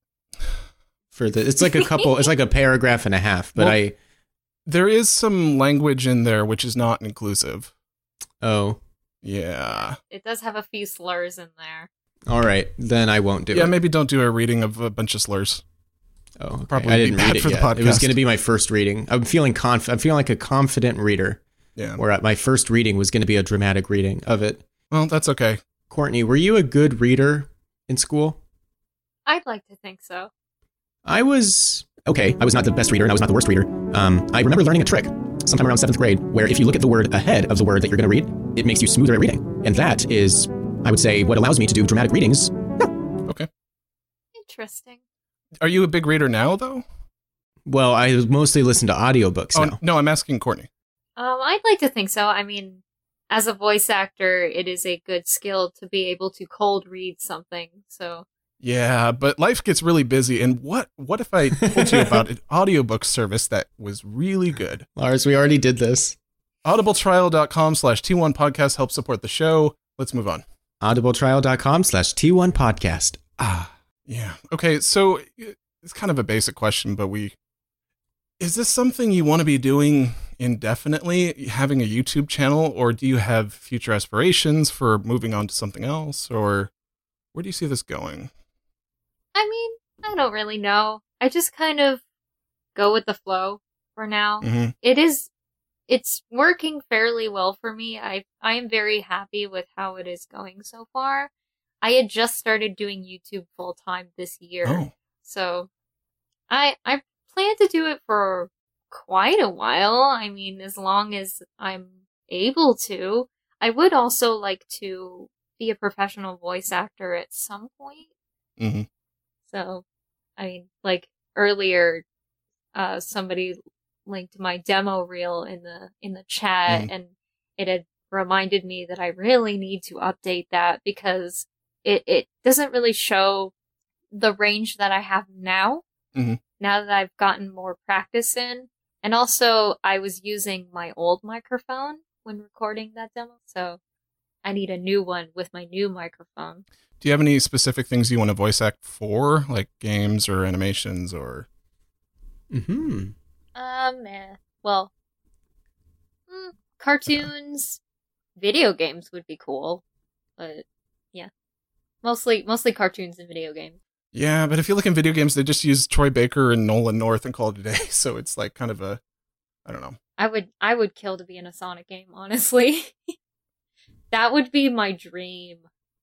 For the, it's like a couple. It's like a paragraph and a half. But Well- I. there is some language in there which is not inclusive. Oh, Yeah. It does have a few slurs in there. all right. Then I won't do yeah, it. maybe don't do a reading of a bunch of slurs. Oh, okay. probably I be didn't bad read it for the yet. It was podcast. going to be my first reading. I'm feeling conf. I'm feeling like a confident reader. Yeah. Where my first reading was going to be a dramatic reading of it. Well, that's okay. Courtney, were you a good reader in school? I'd like to think so. I was okay. I was not the best reader, and I was not the worst reader. Um, I remember learning a trick sometime around seventh grade, where if you look at the word ahead of the word that you're going to read, it makes you smoother at reading, and that is, I would say, what allows me to do dramatic readings. Okay. Interesting. Are you a big reader now, though? Well, I mostly listen to audiobooks Oh, now. no, I'm asking Courtney. Um, I'd like to think so. I mean, as a voice actor, it is a good skill to be able to cold read something. So Yeah, but life gets really busy, and what what if I told you about an audiobook service that was really good? Lars, we already did this. audibletrial.com slash T1 podcast helps support the show. Let's move on. audibletrial.com slash T1 podcast. Ah, yeah. Okay, so it's kind of a basic question, but we... Is this something you want to be doing indefinitely, having a YouTube channel, or do you have future aspirations for moving on to something else, or where do you see this going? I mean, I don't really know. I just kind of go with the flow for now. Mm-hmm. It is, it's working fairly well for me. I, I am very happy with how it is going so far. I had just started doing YouTube full time this year. Oh. So I, I plan to do it for quite a while. I mean, as long as I'm able to. I would also like to be a professional voice actor at some point. Mm-hmm. So, I mean, like earlier, uh, somebody linked my demo reel in the in the chat, Mm. and it had reminded me that I really need to update that because it it doesn't really show the range that I have now. Mhm. Now that I've gotten more practice in, and also I was using my old microphone when recording that demo, so I need a new one with my new microphone. Do you have any specific things you want to voice act for, like games or animations or? Mm-hmm. Um, eh, well, mm, cartoons, video games would be cool, but yeah, mostly mostly cartoons and video games. Yeah, but if you look in video games, they just use Troy Baker and Nolan North and call it a day. So it's like kind of a, I don't know. I would I would kill to be in a Sonic game, honestly. That would be my dream,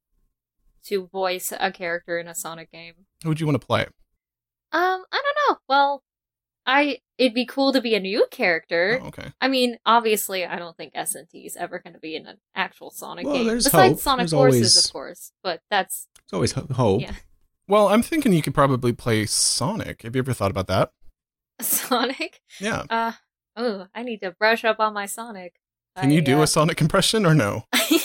to voice a character in a Sonic game. Who would you want to play? Um, I don't know. Well, I it'd be cool to be a new character. Oh, okay. I mean, obviously, I don't think S N T is ever going to be in an actual Sonic Well, game. there's Besides hope. Sonic There's Forces, always- of course. But that's It's always ho- hope. Yeah. Well, I'm thinking you could probably play Sonic. Have you ever thought about that? Sonic. Yeah. Uh, oh, I need to brush up on my Sonic. Can you I, do uh, a Sonic impression or no?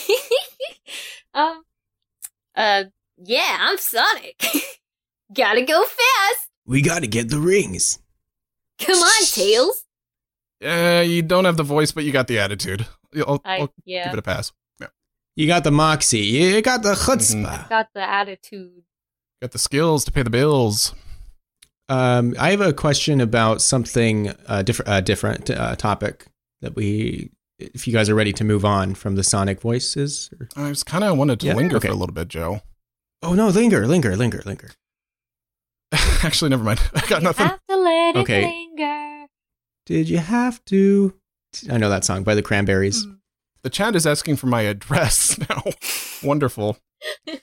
um, uh, yeah, I'm Sonic. Gotta go fast. We got to get the rings. Come on, Tails. Uh, you don't have the voice, but you got the attitude. I'll, I I'll yeah, give it a pass. Yeah. You got the moxie. You got the chutzpah. Mhm. got the attitude. Got the skills to pay the bills. Um, I have a question about something uh, different, uh, different uh, topic that we, if you guys are ready to move on from the Sonic voices. Or... I was kind of wanted to Yeah, linger okay. for a little bit, Joe. Oh no, linger, linger, linger, linger. Actually, never mind. I got You nothing. have to let Okay. it linger. Did you have to? I know that song by the Cranberries. Mm. The chat is asking for my address now. Wonderful. Uh,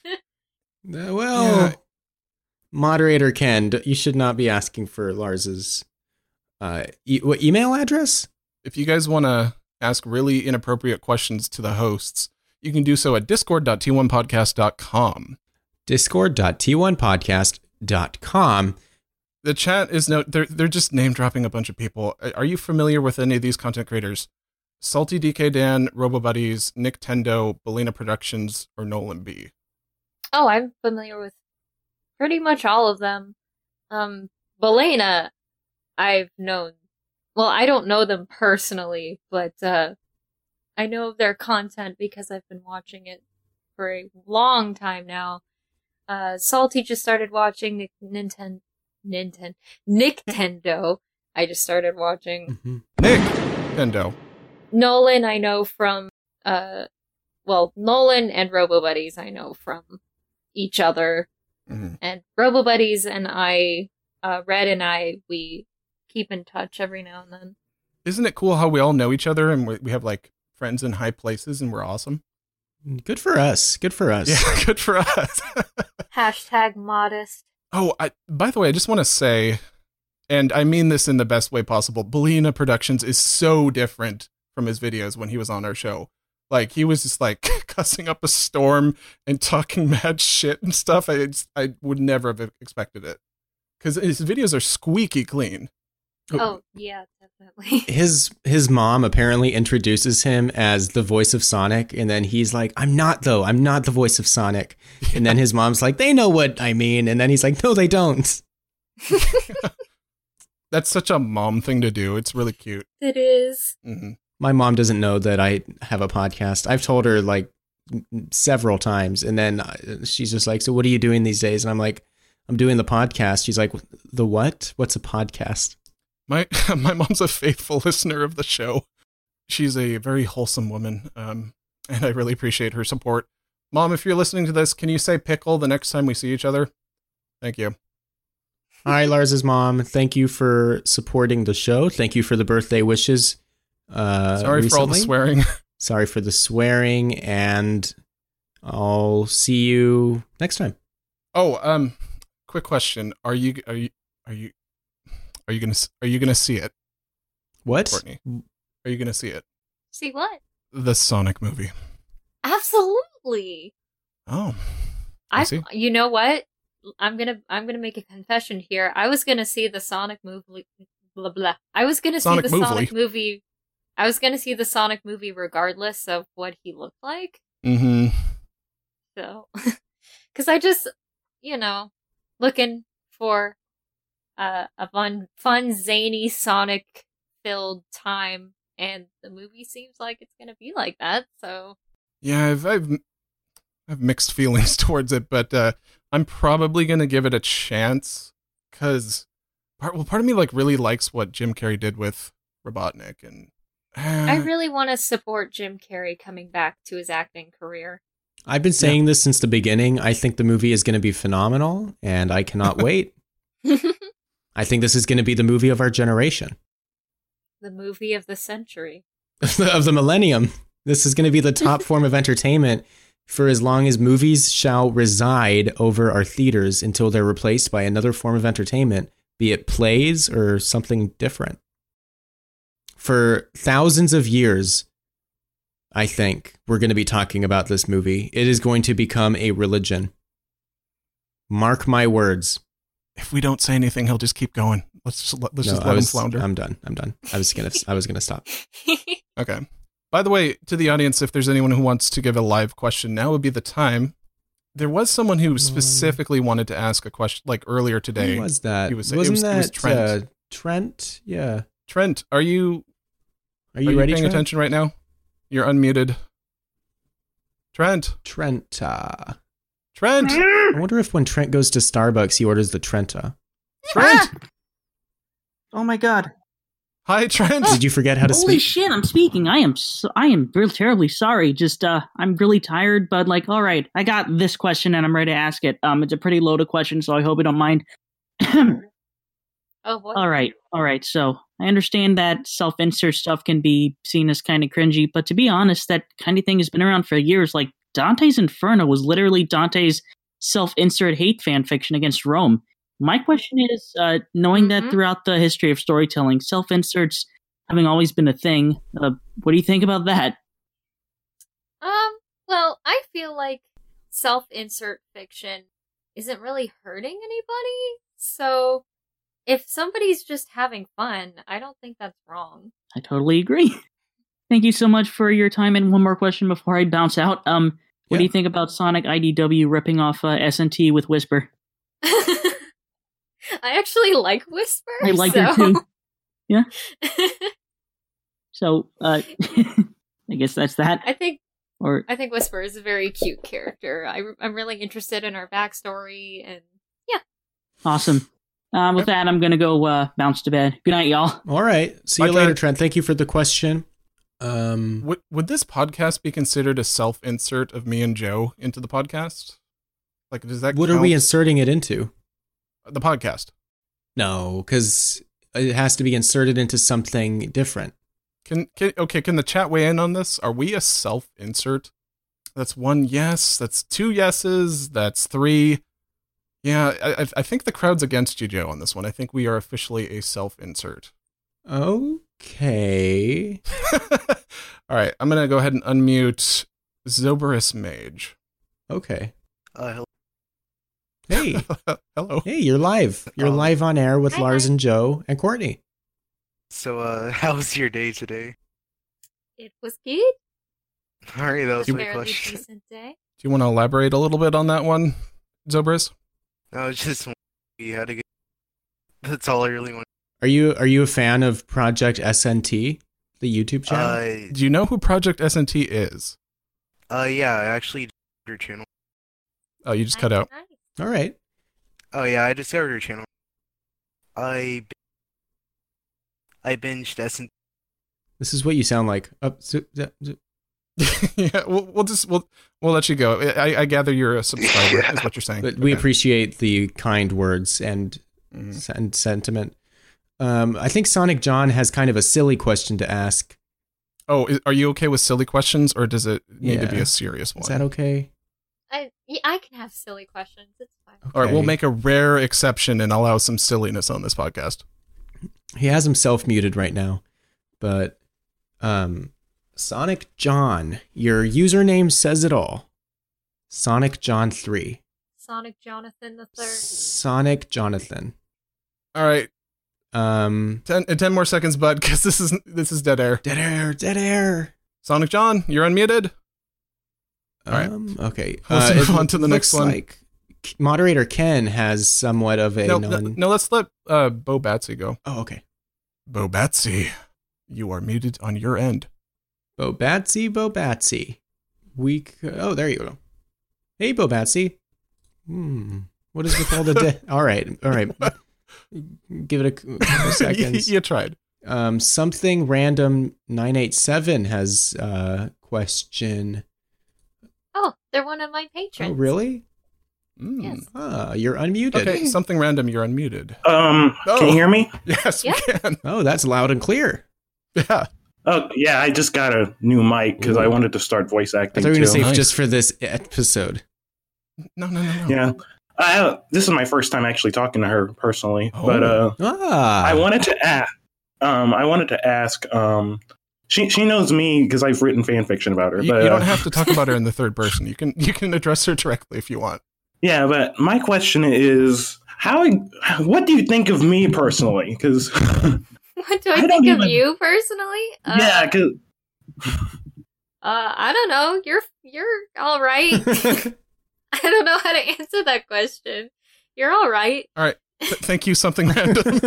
well, Yeah. moderator Ken, d- you should not be asking for Lars's uh, e- what email address? If you guys want to ask really inappropriate questions to the hosts, you can do so at discord dot t one podcast dot com. discord dot t one podcast dot com. The chat is no, they're they're just name dropping a bunch of people. Are you familiar with any of these content creators? Salty D K Dan, RoboBuddies, Nick Tendo, Belina Productions, or Nolan B? Oh, I'm familiar with pretty much all of them. Um, Belena, I've known. Well, I don't know them personally, but uh, I know of their content because I've been watching it for a long time now. Uh, Salty just started watching Nick Nintendo. Nintendo. Nintendo. I just started watching. Mhm. Nick Tendo. Nolan, I know from, uh, well, Nolan and RoboBuddies I know from each other. Mhm. And RoboBuddies and I, uh, Red and I, we keep in touch every now and then. Isn't it cool how we all know each other and we we have like friends in high places and we're awesome? Good for us. Good for us. Yeah, good for us. Hashtag modest. Oh, I, by the way, I just want to say, and I mean this in the best way possible, Belina Productions is so different from his videos when he was on our show. Like, he was just like cussing up a storm and talking mad shit and stuff. I, just, I would never have expected it. Because his videos are squeaky clean. Oh, yeah, definitely. His his mom apparently introduces him as the voice of Sonic, and then he's like, "I'm not though. I'm not the voice of Sonic." And then his mom's like, "They know what I mean," and then he's like, "No, they don't." That's such a mom thing to do. It's really cute. It is. hmm My mom doesn't know that I have a podcast. I've told her like several times. And then she's just like, so what are you doing these days? And I'm like, I'm doing the podcast. She's like, the what? What's a podcast? My my mom's a faithful listener of the show. She's a very wholesome woman, um, and I really appreciate her support. Mom, if you're listening to this, can you say pickle the next time we see each other? Thank you. Hi, Lars's mom. Thank you for supporting the show. Thank you for the birthday wishes. Uh, Sorry recently. for all the swearing. Sorry for the swearing, and I'll see you next time. Oh, um, quick question: Are you are you are you are you gonna are you gonna see it? What? Courtney, are you gonna see it? See what? The Sonic movie. Absolutely. Oh, I I. see. You know what? I'm gonna. I'm gonna make a confession here. I was gonna see the Sonic movie. Blah blah. I was gonna Sonic see the movie. Sonic movie. I was gonna see the Sonic movie regardless of what he looked like. Mm-hmm. So, because I just, you know, looking for uh, a fun, fun, zany Sonic-filled time, and the movie seems like it's gonna be like that. So, Yeah, I've I've I've mixed feelings towards it, but uh, I'm probably gonna give it a chance because part well, part of me like really likes what Jim Carrey did with Robotnik, and uh, I really want to support Jim Carrey coming back to his acting career. I've been saying this since the beginning. I think the movie is going to be phenomenal, and I cannot wait. I think this is going to be the movie of our generation. The movie of the century. Of the millennium. This is going to be the top form of entertainment for as long as movies shall reside over our theaters until they're replaced by another form of entertainment, be it plays or something different. For thousands of years, I think we're going to be talking about this movie. It is going to become a religion. Mark my words. if we don't say anything, he'll just keep going. Let's just let, let's No, just I let was, him flounder. I'm done. I'm done. I was gonna. I was gonna stop. Okay. By the way, to the audience, if there's anyone who wants to give a live question, now would be the time. There was someone who specifically wanted to ask a question, like earlier today. Who was that? He was- it Wasn't was- it that was Trent. Uh, Trent? Yeah. Trent, are you Are you are ready? you paying Trent? attention right now? You're unmuted. Trent. Trenta. Trent. I wonder if when Trent goes to Starbucks, he orders the Trenta. Trent. Oh my god. Hi, Trent. Did you forget how to Holy speak? shit, I'm speaking. I am so, I am really terribly sorry. Just uh I'm really tired, but like all right, I got this question and I'm ready to ask it. Um it's a pretty loaded question, so I hope you don't mind. Oh boy. All right. All right. So, I understand that self-insert stuff can be seen as kind of cringy, but to be honest, that kind of thing has been around for years. Like Dante's Inferno was literally Dante's self-insert hate fan fiction against Rome. My question is, uh, knowing Mhm. that throughout the history of storytelling, self-inserts having always been a thing, uh, what do you think about that? Um, well, I feel like self-insert fiction isn't really hurting anybody. So, if somebody's just having fun, I don't think that's wrong. I totally agree. Thank you so much for your time. And one more question before I bounce out. Um, what Yeah. do you think about Sonic I D W ripping off uh, S N T with Whisper? I actually like Whisper. I like so. her too. Yeah. So, uh, I guess that's that. I think Or I think Whisper is a very cute character. I, I'm really interested in her backstory, and awesome. Um, with that, I'm gonna go uh, bounce to bed. Good night, y'all. All right. See Bye, you later, Trent. Trent. Thank you for the question. Um, Would would this podcast be considered a self-insert of me and Joe into the podcast? Like, does that what count? are we inserting it into? the podcast? No, because it has to be inserted into something different. Can, can okay? Can the chat weigh in on this? Are we a self-insert? That's one yes. That's two yeses. That's three. Yeah, I, I- I think the crowd's against you, Joe, on this one. I think we are officially a self-insert. Okay. All right, I'm gonna go ahead and unmute Zoberus Mage. Okay. Uh, hello. Hey. Hello. Hey, you're live. You're Um, live on air with hi, Lars hi. and Joe and Courtney. So, uh, how was your day today? it was good. Alright, that was A my fairly question. decent day. Do you want to elaborate a little bit on that one, Zoberus? No, it's just we had to get. That's all I really want. Are you are you a fan of Project S N T, the YouTube channel? Uh, Do you know who Project S N T is? Uh, yeah, I actually discovered your channel. Oh, you just cut out. Nice. All right. Oh yeah, I discovered your channel. I I binged S and This is what you sound like. Up. zo- zo- zo- Yeah, we'll, we'll just we'll we'll let you go. I, I gather you're a subscriber, is what you're saying. But we Okay. appreciate the kind words and Mhm. and sentiment. Um, I think Sonic John has kind of a silly question to ask. Oh, is, are you okay with silly questions, or does it need to be Yeah. a serious one? Is that okay? I yeah, I can have silly questions. It's fine. All right, we'll Okay. make a rare exception and allow some silliness on this podcast. He has himself muted right now, but um, Sonic John, your username says it all. Sonic John three. Sonic Jonathan the third. Sonic Jonathan. All right, Um, ten, uh, ten more seconds, bud, because this is this is dead air. dead air, dead air. Sonic John, you're unmuted. All right. Um, okay. Let's Uh, move it on to the next looks one. Like moderator Ken has somewhat of a No, non. no, no, let's let uh, Bo Batsy go. Oh, okay. Bo Batsy, you are muted on your end. Bo Batsy, Bo Batsy. We. c- Oh, there you go. Hey, Bo Batsy. Hmm. What is with all the dead? All right. All right. Give it a c- couple seconds. you, you tried. Um, something random nine eight seven has a question. Oh, they're one of my patrons. Oh, really? Mm. Yes. Ah, you're unmuted. Okay, something random. You're unmuted. Um, Oh. can you hear me? Yes, Yeah. we can. Oh, that's loud and clear. Yeah. Oh, yeah, I just got a new mic because I Ooh. wanted to start voice I acting thought you were too. going to say Nice. just for this episode. No, no, no, no. Yeah, I, this is my first time actually talking to her personally, Oh. but uh, Ah. I wanted to ask. Um, I wanted to ask. Um, she she knows me because I've written fan fiction about her. You, but you don't uh, have to talk about her in the third person. You can you can address her directly if you want. Yeah, but my question is, how? What do you think of me personally? Because What do I, I don't think of even- you personally? Uh, yeah, because Uh, I don't know. You're you're all right. I don't know how to answer that question. You're all right. All right. Th- thank you. Something random.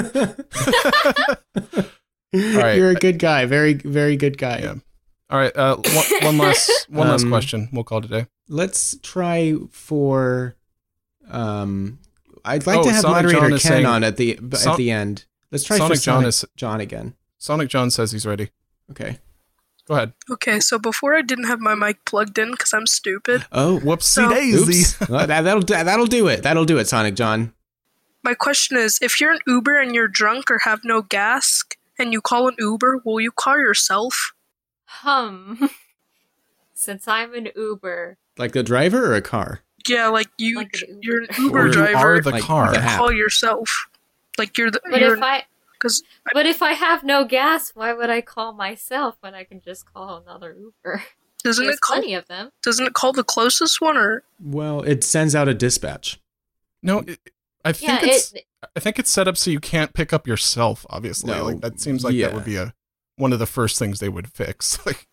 right. You're a good guy. Very, very good guy. Yeah. All right. Uh, one, one last one last Um, question. We'll call it a day. Let's try for. Um, I'd like Oh, to have Sonic moderator John Ken is saying- on at the at Son- the end. Let's try Sonic for John Sonic is- John again. Sonic John says he's ready. Okay. Go ahead. Okay, so before I didn't have my mic plugged in because I'm stupid. Oh, Whoopsie So- daisy. oops. Well, that, that'll that'll do it. That'll do it. Sonic John. My question is, if you're an Uber and you're drunk or have no gas and you call an Uber, will you call yourself? Hum. Since I'm an Uber, Like the driver or a car? Yeah, like you, Like an Uber. you're an Or Uber you driver. are the Like car. the you app. call yourself. Like you're the. but you're if I because but if I have no gas, why would I call myself when I can just call another Uber? doesn't There's it call plenty of them. doesn't it call the closest one or Well, it sends out a dispatch. No, it, I think Yeah, it's it. I think it's set up so you can't pick up yourself. Obviously, No. like that seems like Yeah. that would be a one of the first things they would fix. Like,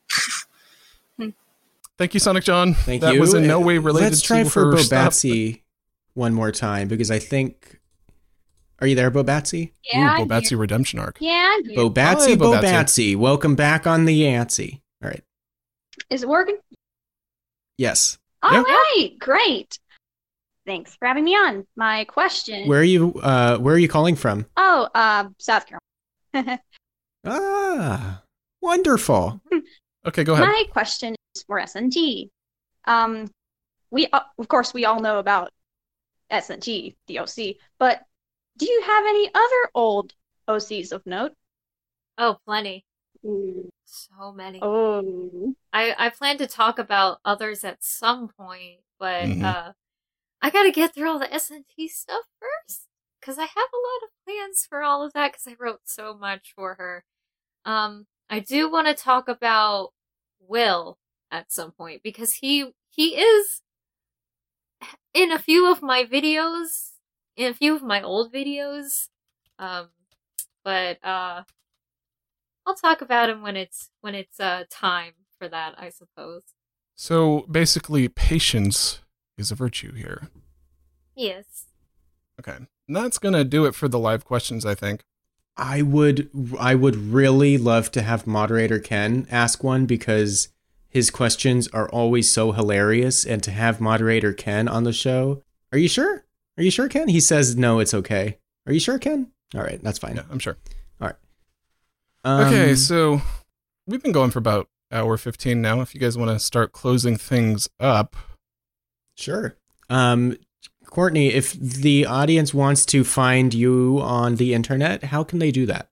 thank you, Sonic John. Thank that you. was in no way related Let's try to for her Bo stuff. Batsy one more time because I think. Are you there, Bo Batsy? Yeah, Ooh, I'm Bobatsy here. Redemption arc. Yeah, I'm here. Bo Batsy, Hi, Bo Bo Batsy. Welcome back on the Yancey. All right. Is it working? Yes. All Yeah. right, great. Thanks for having me on. My question. Where are you? Uh, where are you calling from? Oh, uh, South Carolina. Ah, wonderful. Okay, go ahead. My question is for S N T. Um, we uh, of course we all know about S N T, the O C, but do you have any other old O Cs of note? Oh, plenty. Ooh. So many. Oh, I, I plan to talk about others at some point, but Mhm. uh, I gotta get through all the S N T stuff first, because I have a lot of plans for all of that, because I wrote so much for her. Um, I do want to talk about Will at some point, because he he is in a few of my videos, in a few of my old videos, um, but uh, I'll talk about him when it's when it's uh time for that, I suppose. So basically, patience is a virtue here. Yes. Okay, and that's gonna do it for the live questions, I think. I would I would really love to have moderator Ken ask one because his questions are always so hilarious, and to have moderator Ken on the show. Are you sure? Are you sure, Ken? He says, no, it's okay. Are you sure, Ken? All right, that's fine. Yeah, I'm sure. All right. Um, okay, so we've been going for about hour fifteen now. If you guys want to start closing things up. Sure. Um, Courtney, if the audience wants to find you on the internet, how can they do that?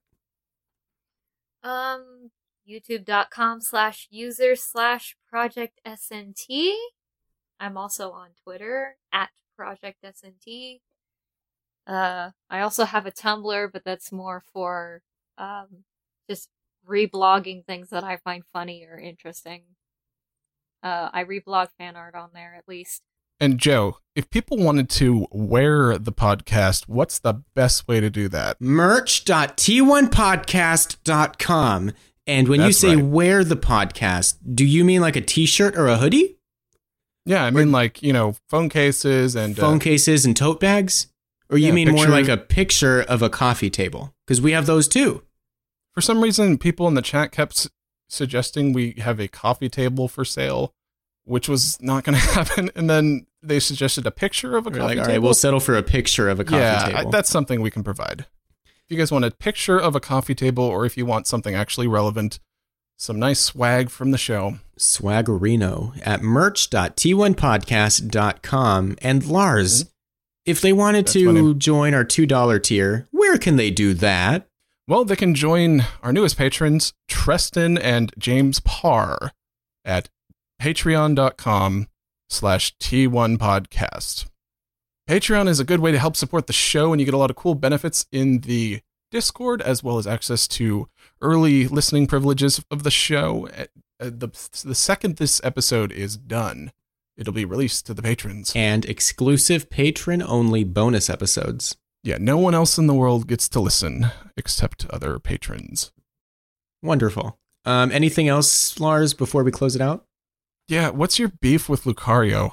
Um, youtube.com slash user slash project SNT. I'm also on Twitter at project SNT. Uh, I also have a Tumblr, but that's more for um, just reblogging things that I find funny or interesting. Uh, I reblog fan art on there at least. And Joe, if people wanted to wear the podcast, what's the best way to do that? merch dot t one podcast dot com. And when That's you say right. wear the podcast, do you mean like a t-shirt or a hoodie? Yeah, I mean like, you know, phone cases and... Phone uh, cases and tote bags? Or you Yeah, mean more picture- like a picture of a coffee table? Because we have those too. For some reason, people in the chat kept s- suggesting we have a coffee table for sale, which was not going to happen. And then they suggested a picture of a We're coffee like, all table. right, we'll settle for a picture of a coffee yeah, table. I, that's something we can provide. If you guys want a picture of a coffee table, or if you want something actually relevant, some nice swag from the show. Swaggerino at merch dot t one podcast dot com. And Lars, mm-hmm. if they wanted That's to funny. join our two dollar tier, where can they do that? Well, they can join our newest patrons, Treston and James Parr, at patreon.com slash T1 podcast. Patreon is a good way to help support the show, and you get a lot of cool benefits in the Discord, as well as access to early listening privileges of the show. Uh, the, the second this episode is done, it'll be released to the patrons. And exclusive patron-only bonus episodes. Yeah, no one else in the world gets to listen except other patrons. Wonderful. Um, anything else, Lars, before we close it out? Yeah, what's your beef with Lucario?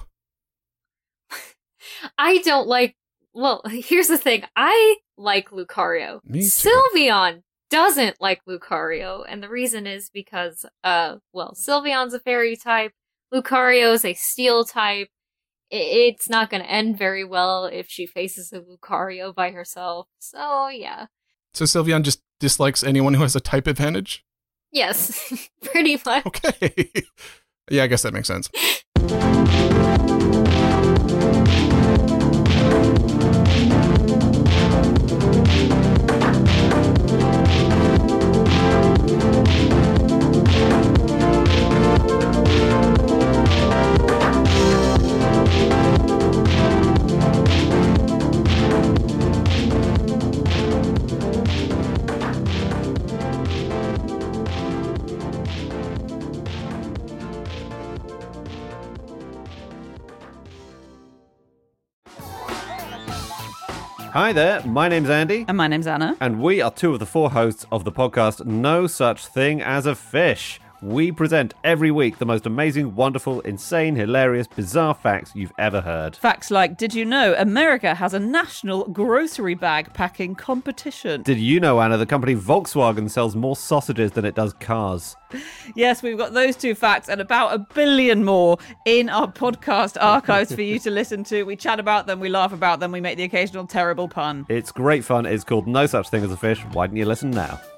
I don't like... Well, here's the thing. I like Lucario. Me too. Sylveon doesn't like Lucario, and the reason is because, uh, well, Sylveon's a fairy type, Lucario's a steel type. It's not going to end very well if she faces a Lucario by herself. So, yeah. So Sylveon just dislikes anyone who has a type advantage? Yes, pretty much. Okay. Yeah, I guess that makes sense. Hi there, my name's Andy. And my name's Anna. And we are two of the four hosts of the podcast No Such Thing as a Fish. We present every week the most amazing, wonderful, insane, hilarious, bizarre facts you've ever heard. Facts like, did you know America has a national grocery bag packing competition? Did you know, Anna, the company Volkswagen sells more sausages than it does cars? Yes, we've got those two facts and about a billion more in our podcast archives for you to listen to. We chat about them, we laugh about them, we make the occasional terrible pun. It's great fun. It's called No Such Thing as a Fish. Why don't you listen now?